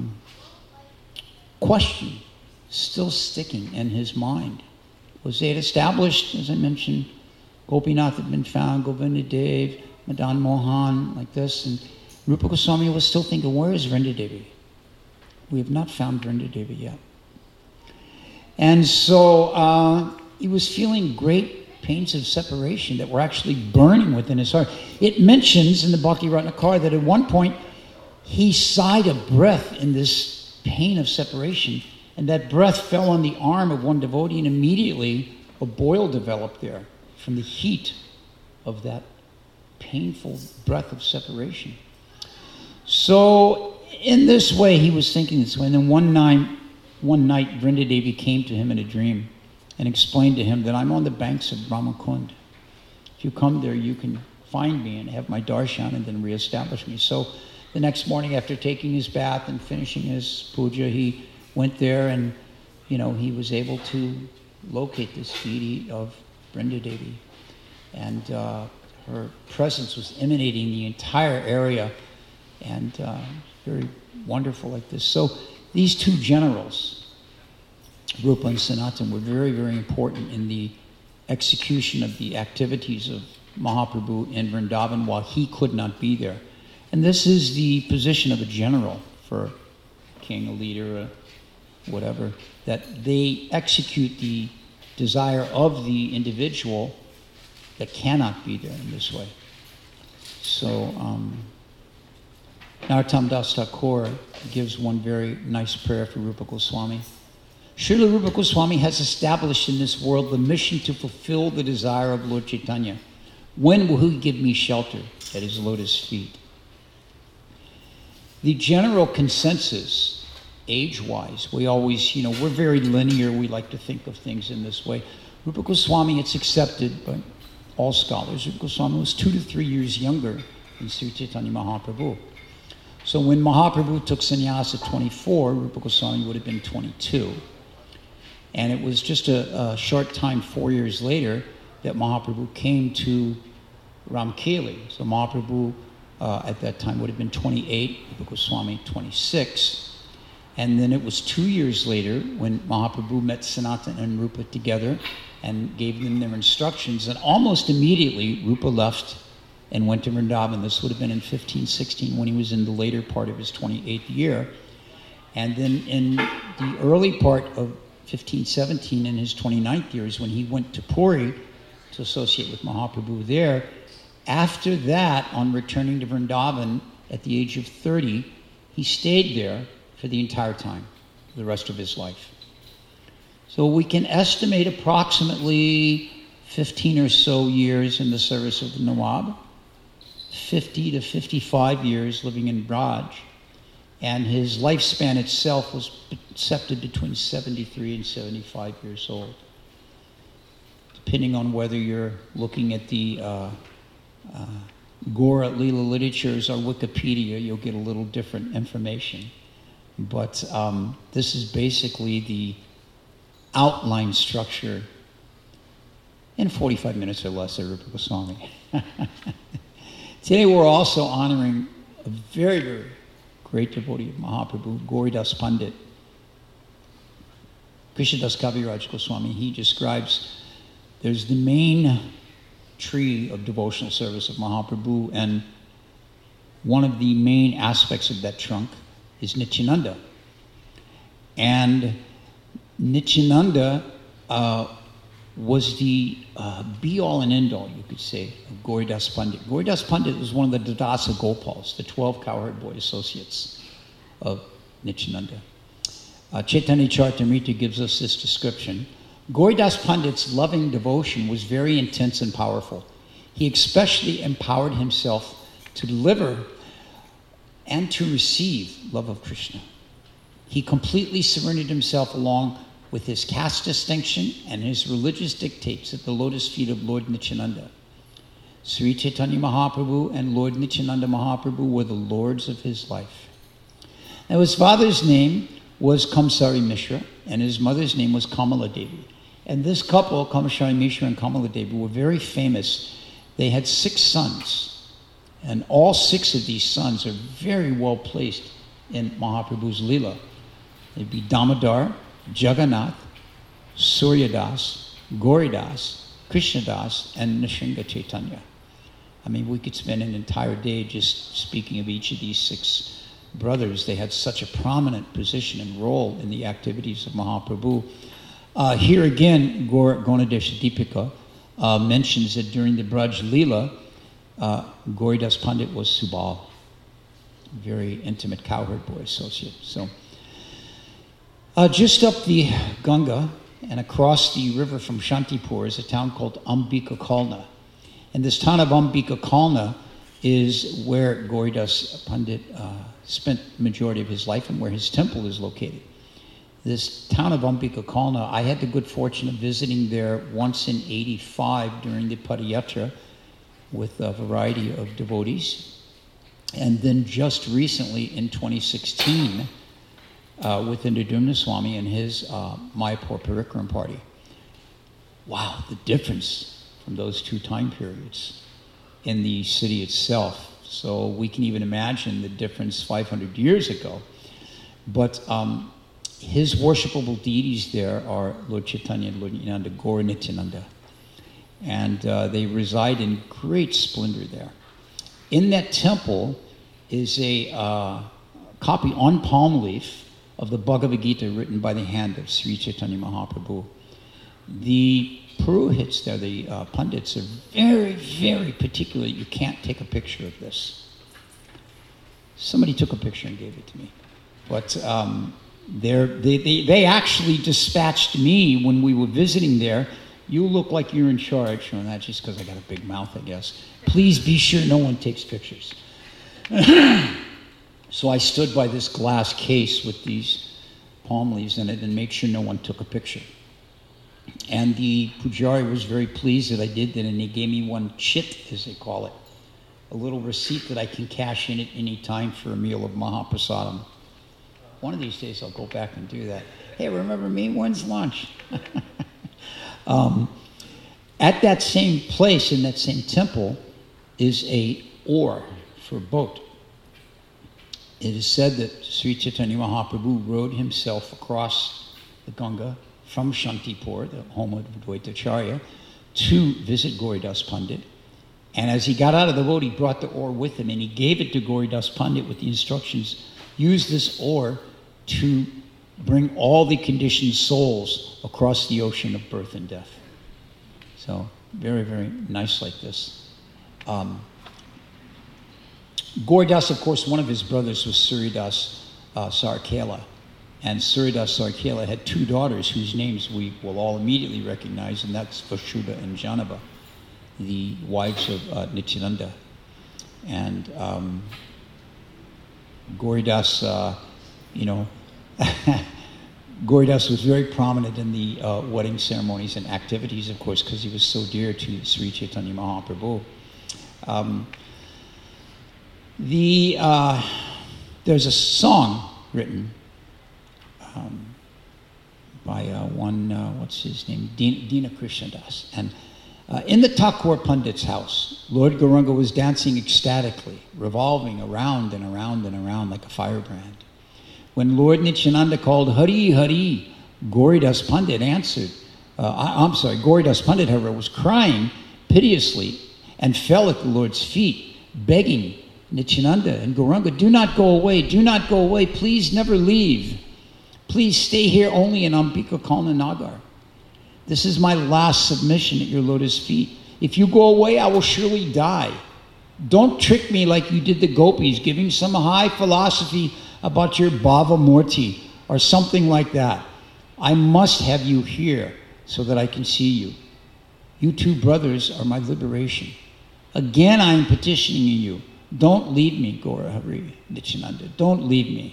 question still sticking in his mind was they had established, as I mentioned, Gopinath had been found, Govinda Dev, Madan Mohan, like this, and Rupa Goswami was still thinking, where is Vrinda Devi? We have not found Vrinda Devi yet. And so he was feeling great pains of separation that were actually burning within his heart. It mentions in the Bhakti Ratnakara that at one point he sighed a breath in this pain of separation, and that breath fell on the arm of one devotee, and immediately a boil developed there from the heat of that painful breath of separation. So in this way, he was thinking this way. And then one night, Vrinda Devi came to him in a dream and explained to him that I'm on the banks of Brahmakund. If you come there, you can find me and have my darshan and then reestablish me. So the next morning, after taking his bath and finishing his puja, he went there and, he was able to locate this deity of Vrinda Devi. And her presence was emanating the entire area, and very wonderful like this. So these two generals, Rupa and Sanatan, were very, very important in the execution of the activities of Mahaprabhu in Vrindavan while he could not be there. And this is the position of a general for a king, a leader, whatever, that they execute the desire of the individual that cannot be there in this way. So Narottam Das Thakur gives one very nice prayer for Rupa Goswami. Srila Rupa Goswami has established in this world the mission to fulfill the desire of Lord Chaitanya. When will he give me shelter at his lotus feet? The general consensus, age-wise, we always, we're very linear. We like to think of things in this way. Rupa Goswami, it's accepted by all scholars, Rupa Goswami was 2 to 3 years younger than Sri Chaitanya Mahaprabhu. So when Mahaprabhu took sannyas at 24, Rupa Goswami would have been 22. And it was just a short time, 4 years later, that Mahaprabhu came to Ramkeli. So Mahaprabhu at that time would have been 28, Rupa Goswami 26. And then it was 2 years later when Mahaprabhu met Sanatana and Rupa together and gave them their instructions. And almost immediately, Rupa left and went to Vrindavan. This would have been in 1516 when he was in the later part of his 28th year. And then in the early part of 1517, in his 29th year, is when he went to Puri to associate with Mahaprabhu there. After that, on returning to Vrindavan at the age of 30, he stayed there for the entire time, the rest of his life. So we can estimate approximately 15 or so years in the service of the Nawab, 50 to 55 years living in Braj, and his lifespan itself was accepted between 73 and 75 years old. Depending on whether you're looking at the Gaura Leela literatures or Wikipedia, you'll get a little different information. But this is basically the outline structure in 45 minutes or less of Rupa Goswami. Today we're also honoring a very, very great devotee of Mahaprabhu, Gauridas Pandit. Krishnadas Kaviraj Goswami, he describes there's the main tree of devotional service of Mahaprabhu, and one of the main aspects of that trunk is Nityananda. And Nityananda was the be-all and end-all, you could say, of Gauridas Pandit. Gauridas Pandit was one of the Dadasa Gopals, the 12 cowherd boy associates of Nityananda. Chaitanya Charitamrita gives us this description. Gauridas Pandit's loving devotion was very intense and powerful. He especially empowered himself to deliver and to receive love of Krishna. He completely surrendered himself along with his caste distinction and his religious dictates at the lotus feet of Lord Nityananda. Sri Chaitanya Mahaprabhu and Lord Nityananda Mahaprabhu were the lords of his life. Now his father's name was Kamsari Mishra and his mother's name was Kamala Devi. And this couple, Kamsari Mishra and Kamala Devi, were very famous. They had 6 sons, and all 6 of these sons are very well placed in Mahaprabhu's Leela. They'd be Damodar, Jagannath, Suryadas, Gauridas, Krishnadas, and Nishinga Chaitanya. I mean, we could spend an entire day just speaking of each of these 6 brothers. They had such a prominent position and role in the activities of Mahaprabhu. Here again, Gonadesha Deepika mentions that during the Braj Leela, Gauridas Pandit was Subal, a very intimate cowherd boy associate. So, just up the Ganga and across the river from Shantipur is a town called Ambika Kalna. And this town of Ambika Kalna is where Gauridas Pandit spent the majority of his life and where his temple is located. This town of Ambika Kalna, I had the good fortune of visiting there once in 85 during the Padayatra with a variety of devotees. And then just recently in 2016 with Indradumna Swami and his Mayapur Parikram party. Wow, the difference from those 2 time periods in the city itself. So we can even imagine the difference 500 years ago. But his worshipable deities there are Lord Chaitanya and Lord Nityananda, Gaura Nityananda. And they reside in great splendor there. In that temple is a copy on palm leaf of the Bhagavad Gita written by the hand of Sri Chaitanya Mahaprabhu. The Purohits there, the pundits, are very, very particular. You can't take a picture of this. Somebody took a picture and gave it to me. But they actually dispatched me when we were visiting there. You look like you're in charge. Well, that's just because I got a big mouth, I guess. Please be sure no one takes pictures. So I stood by this glass case with these palm leaves in it and make sure no one took a picture. And the pujari was very pleased that I did that, and he gave me one chit, as they call it, a little receipt that I can cash in at any time for a meal of Mahaprasadam. One of these days I'll go back and do that. Hey, remember me? When's lunch? At that same place, in that same temple, is a oar for a boat. It is said that Sri Chaitanya Mahaprabhu rowed himself across the Ganga from Shantipur, the home of Advaitacharya, to visit Gauridas Pandit. And as he got out of the boat, he brought the oar with him, and he gave it to Gauridas Pandit with the instructions, use this oar to bring all the conditioned souls across the ocean of birth and death. So, very, very nice like this. Gauridas, of course, one of his brothers was Suridas Sarakela. And Suridas Sarakela had two daughters whose names we will all immediately recognize, and that's Vasudha and Janava, the wives of Nityananda. And Gauridas, Gauridas was very prominent in the wedding ceremonies and activities, of course, because he was so dear to Sri Chaitanya Mahaprabhu. There's a song written by what's his name? Dina Krishnadas. And in the Thakur Pandit's house, Lord Gauranga was dancing ecstatically, revolving around and around and around like a firebrand. When Lord Nityananda called Hari Hari, Gauridas Pandit answered, Gauridas Pandit, however, was crying piteously and fell at the Lord's feet, begging Nityananda and Gauranga, do not go away, please never leave. Please stay here only in Ambika Kalna Nagar. This is my last submission at your lotus feet. If you go away, I will surely die. Don't trick me like you did the gopis, giving some high philosophy about your Bhava Murti or something like that. I must have you here so that I can see you. You two brothers are my liberation. Again, I am petitioning you. Don't leave me, Gaura Hari Nityananda. Don't leave me.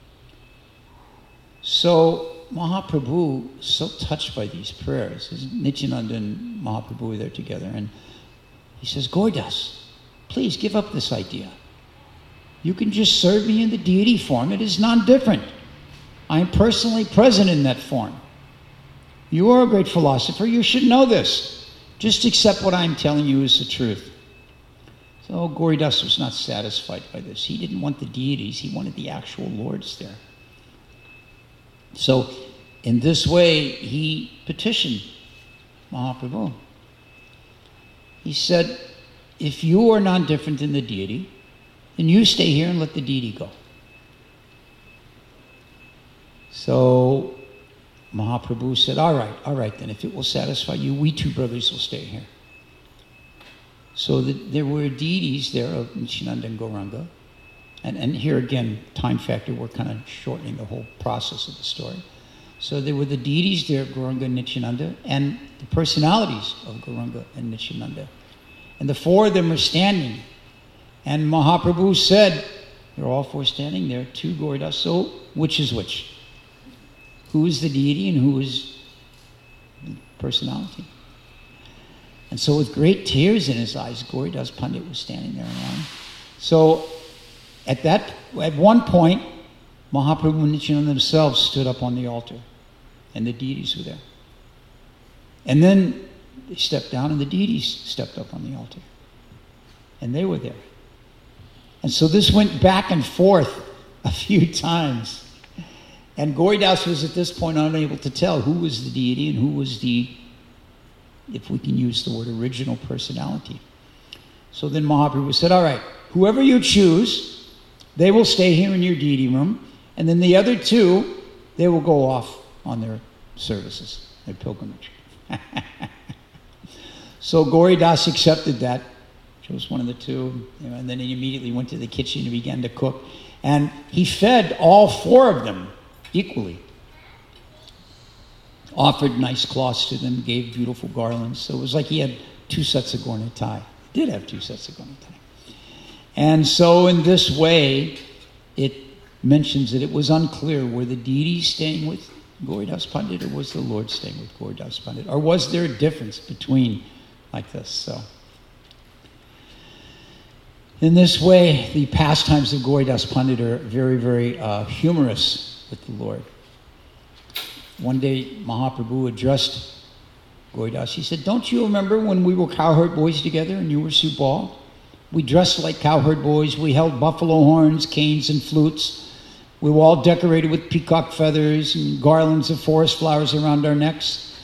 So Mahaprabhu, so touched by these prayers, Nityananda and Mahaprabhu were there together, and he says, Gauridas, please give up this idea. You can just serve me in the deity form. It is non-different. I am personally present in that form. You are a great philosopher. You should know this. Just accept what I'm telling you is the truth. So Gauridas was not satisfied by this. He didn't want the deities. He wanted the actual lords there. So in this way, he petitioned Mahaprabhu. He said, if you are non-different than the deity, then you stay here and let the deity go. So Mahaprabhu said, all right, then if it will satisfy you, we two brothers will stay here. So there were deities there of Nityananda and Gauranga. And here again, time factor, we're kind of shortening the whole process of the story. So there were the deities there of Gauranga and Nityananda, and the personalities of Gauranga and Nityananda. And the four of them were standing. And Mahaprabhu said, they're all four standing there, to Gauridas, so which is which? Who is the deity and who is the personality? And so with great tears in his eyes, Gauridas Pandit was standing there alone. So at one point, Mahaprabhu and Nityananda themselves stood up on the altar, and the deities were there. And then they stepped down, and the deities stepped up on the altar. And they were there. And so this went back and forth a few times. And Gauridas was at this point unable to tell who was the deity and who was the, if we can use the word, original personality. So then Mahaprabhu said, all right, whoever you choose, they will stay here in your deity room, and then the other two, they will go off on their services, their pilgrimage. So Gauri Das accepted that, chose one of the two, and then he immediately went to the kitchen and began to cook. And he fed all four of them equally. Offered nice cloths to them, gave beautiful garlands. So it was like he had two sets of Gaur Nitai. He did have two sets of Gaur Nitai. And so in this way, it mentions that it was unclear, were the deities staying with Gauri Das Pandit or was the Lord staying with Gauri Das Pandit? Or was there a difference between like this? So in this way, the pastimes of Gauri Das Pandit are very, very humorous with the Lord. One day, Mahaprabhu addressed Gauri Das. He said, don't you remember when we were cowherd boys together and you were Subal? We dressed like cowherd boys. We held buffalo horns, canes, and flutes. We were all decorated with peacock feathers and garlands of forest flowers around our necks.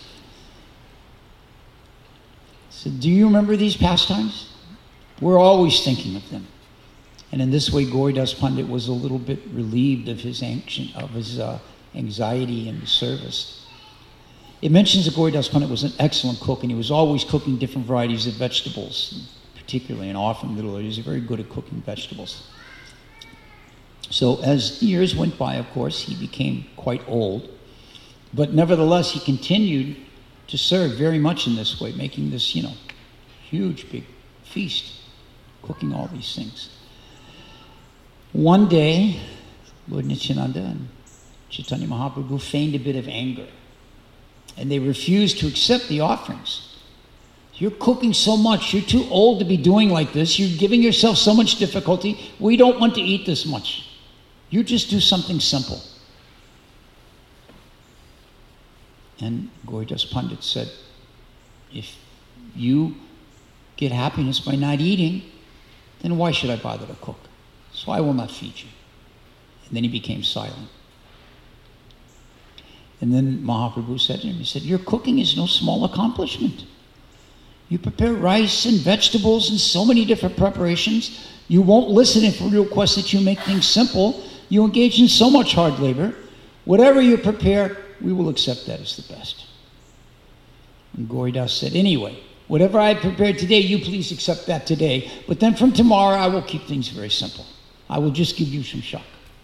He said, do you remember these pastimes? We're always thinking of them. And in this way, Gauri Das Pandit was a little bit relieved of his anxiety and service. It mentions that Gauri Das Pandit was an excellent cook, and he was always cooking different varieties of vegetables, particularly, and often he was very good at cooking vegetables. So as the years went by, of course, he became quite old, but nevertheless, he continued to serve very much in this way, making this, huge, big feast, cooking all these things. One day, Lord Nityananda and Chaitanya Mahaprabhu feigned a bit of anger, and they refused to accept the offerings. You're cooking so much. You're too old to be doing like this. You're giving yourself so much difficulty. We don't want to eat this much. You just do something simple. And Gauri Das Pandit said, if you get happiness by not eating, then why should I bother to cook? So I will not feed you. And then he became silent. And then Mahaprabhu said to him, he said, your cooking is no small accomplishment. You prepare rice and vegetables and so many different preparations. You won't listen if we request that you make things simple. You engage in so much hard labor. Whatever you prepare, we will accept that as the best. And Gauri Das said, anyway, whatever I prepared today, you please accept that today. But then from tomorrow, I will keep things very simple. I will just give you some shak.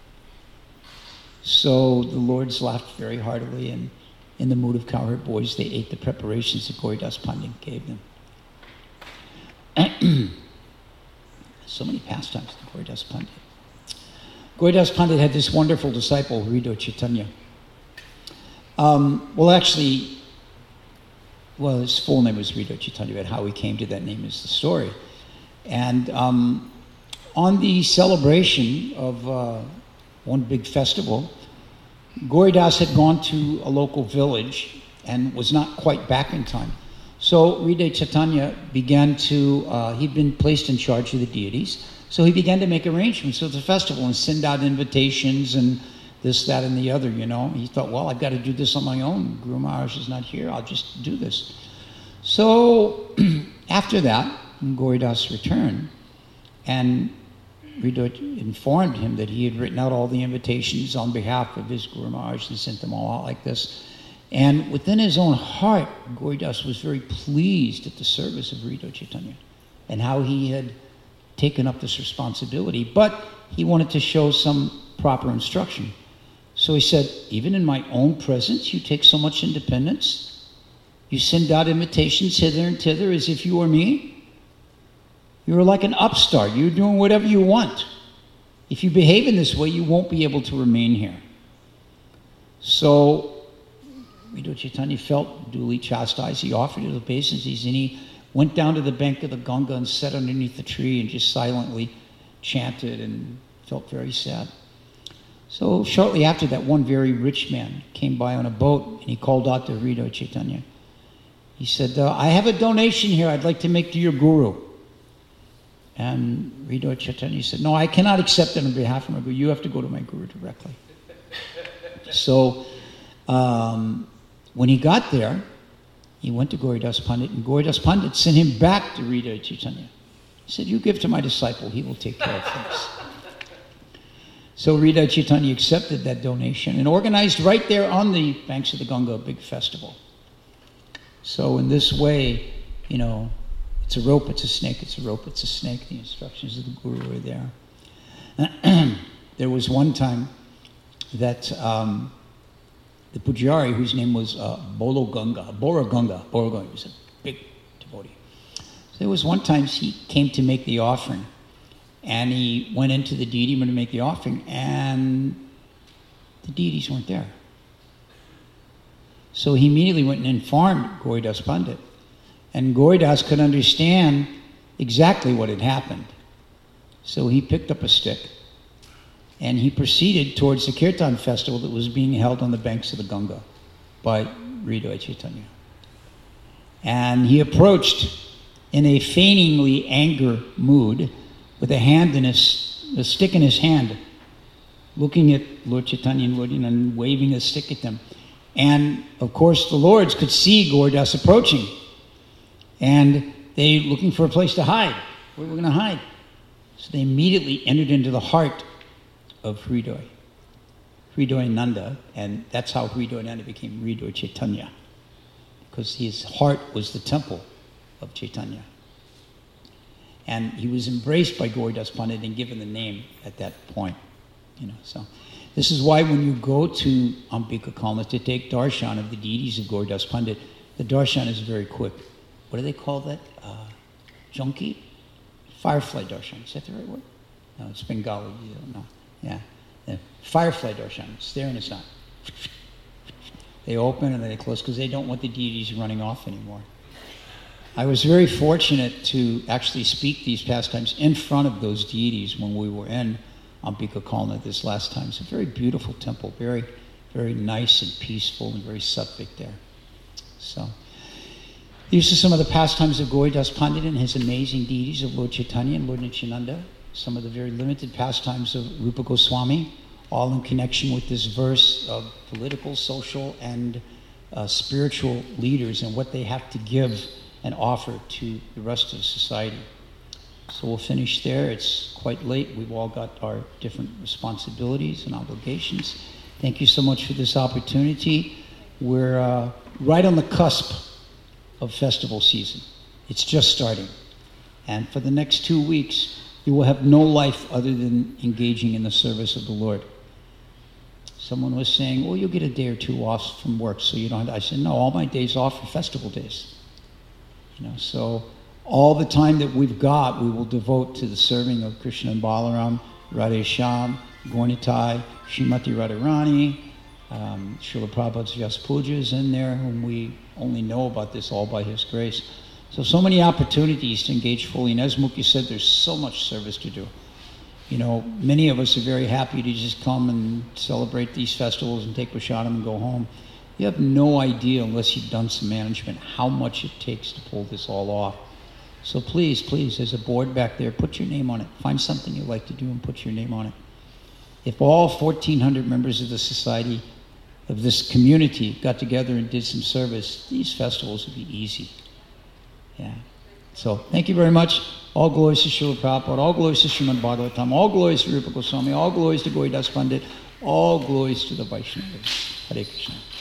So the Lords laughed very heartily, and in the mood of cowherd boys, they ate the preparations that Gauri Das Pandit gave them. So many pastimes to Gauri Das Pandit. Gauri Das Pandit had this wonderful disciple, Hrido Chaitanya. His full name was Hrido Chaitanya, but how he came to that name is the story. And on the celebration of one big festival, Gauri Das had gone to a local village and was not quite back in time. So Hrido Chaitanya began to, he'd been placed in charge of the deities, so he began to make arrangements for the festival and send out invitations and this, that, and the other, He thought, well, I've got to do this on my own. Guru Maharaj is not here. I'll just do this. So after that, Gauri Das returned, and Hrido informed him that he had written out all the invitations on behalf of his Guru Maharaj and sent them all out like this. And within his own heart, Gauri Das was very pleased at the service of Hrido Chaitanya and how he had taken up this responsibility. But he wanted to show some proper instruction. So he said, even in my own presence, you take so much independence. You send out invitations hither and thither as if you were me. You're like an upstart. You're doing whatever you want. If you behave in this way, you won't be able to remain here. So Hrido Chaitanya felt duly chastised. He offered his obeisances, and he went down to the bank of the Ganga and sat underneath the tree and just silently chanted and felt very sad. So shortly after that, one very rich man came by on a boat, and he called out to Hrido Chaitanya. He said, I have a donation here I'd like to make to your guru. And Hrido Chaitanya said, no, I cannot accept it on behalf of my guru. You have to go to my guru directly. So when he got there, he went to Gauri Das Pandit, and Gauri Das Pandit sent him back to Hrido Chaitanya. He said, you give to my disciple, he will take care of things. So Hrido Chaitanya accepted that donation and organized right there on the banks of the Ganga a big festival. So in this way, it's a rope, it's a snake, it's a rope, it's a snake. The instructions of the Guru are there. There was one time that the Pujari, whose name was Bora Gunga, he was a big devotee. So there was one time he came to make the offering, and he went into the deity to make the offering, and the deities weren't there. So he immediately went and informed Gauridas Pandit, and Gauridas could understand exactly what had happened. So he picked up a stick, and he proceeded towards the Kirtan festival that was being held on the banks of the Ganga by Hridoy Chaitanya. And he approached in a feigningly anger mood with a stick in his hand, looking at Lord Chaitanya and Lord and waving a stick at them. And of course the lords could see Gauridas approaching, and they looking for a place to hide. Where are we going to hide? So they immediately entered into the heart of Hridoy Nanda, and that's how Hridoy Nanda became Hridoy Chaitanya, because his heart was the temple of Chaitanya. And he was embraced by Gauridas Pandit and given the name at that point. So this is why when you go to Ambika Kalna to take darshan of the deities of Gauridas Pandit, the darshan is very quick. What do they call that? Junkie? Firefly darshan. Is that the right word? No, it's Bengali. You don't know. Yeah. Firefly darshan. It's there and it's not. They open and then they close because they don't want the deities running off anymore. I was very fortunate to actually speak these pastimes in front of those deities when we were in Ambika Kalna this last time. It's a very beautiful temple, very, very nice and peaceful and very sattvic there. So these are some of the pastimes of Gauridas Pandit and his amazing deities of Lord Chaitanya and Lord Nityananda. Some of the very limited pastimes of Rupa Goswami, all in connection with this verse of political, social, and spiritual leaders and what they have to give and offer to the rest of society. So we'll finish there. It's quite late. We've all got our different responsibilities and obligations. Thank you so much for this opportunity. We're right on the cusp of festival season. It's just starting. And for the next 2 weeks, you will have no life other than engaging in the service of the Lord. Someone was saying, well, you'll get a day or two off from work, so you don't. I said, no, all my days off are festival days. So all the time that we've got, we will devote to the serving of Krishna and Balaram, Radhe Shyam, Gaurnitai, Srimati Radharani, Srila Prabhupada's Vyas Puja is in there, whom we only know about this all by his grace. So many opportunities to engage fully. And as Mukhi said, there's so much service to do. Many of us are very happy to just come and celebrate these festivals and take prasadam and go home. You have no idea, unless you've done some management, how much it takes to pull this all off. So please, there's a board back there. Put your name on it. Find something you like to do and put your name on it. If all 1,400 members of the society, of this community, got together and did some service, these festivals would be easy. Yeah. So thank you very much. All glories to Srila Prabhupada, all glories to Srimad Bhagavatam, all glories to Rupa Goswami, all glories to Gauridas Pandit, all glories to the Vaishnavas. Hare Krishna.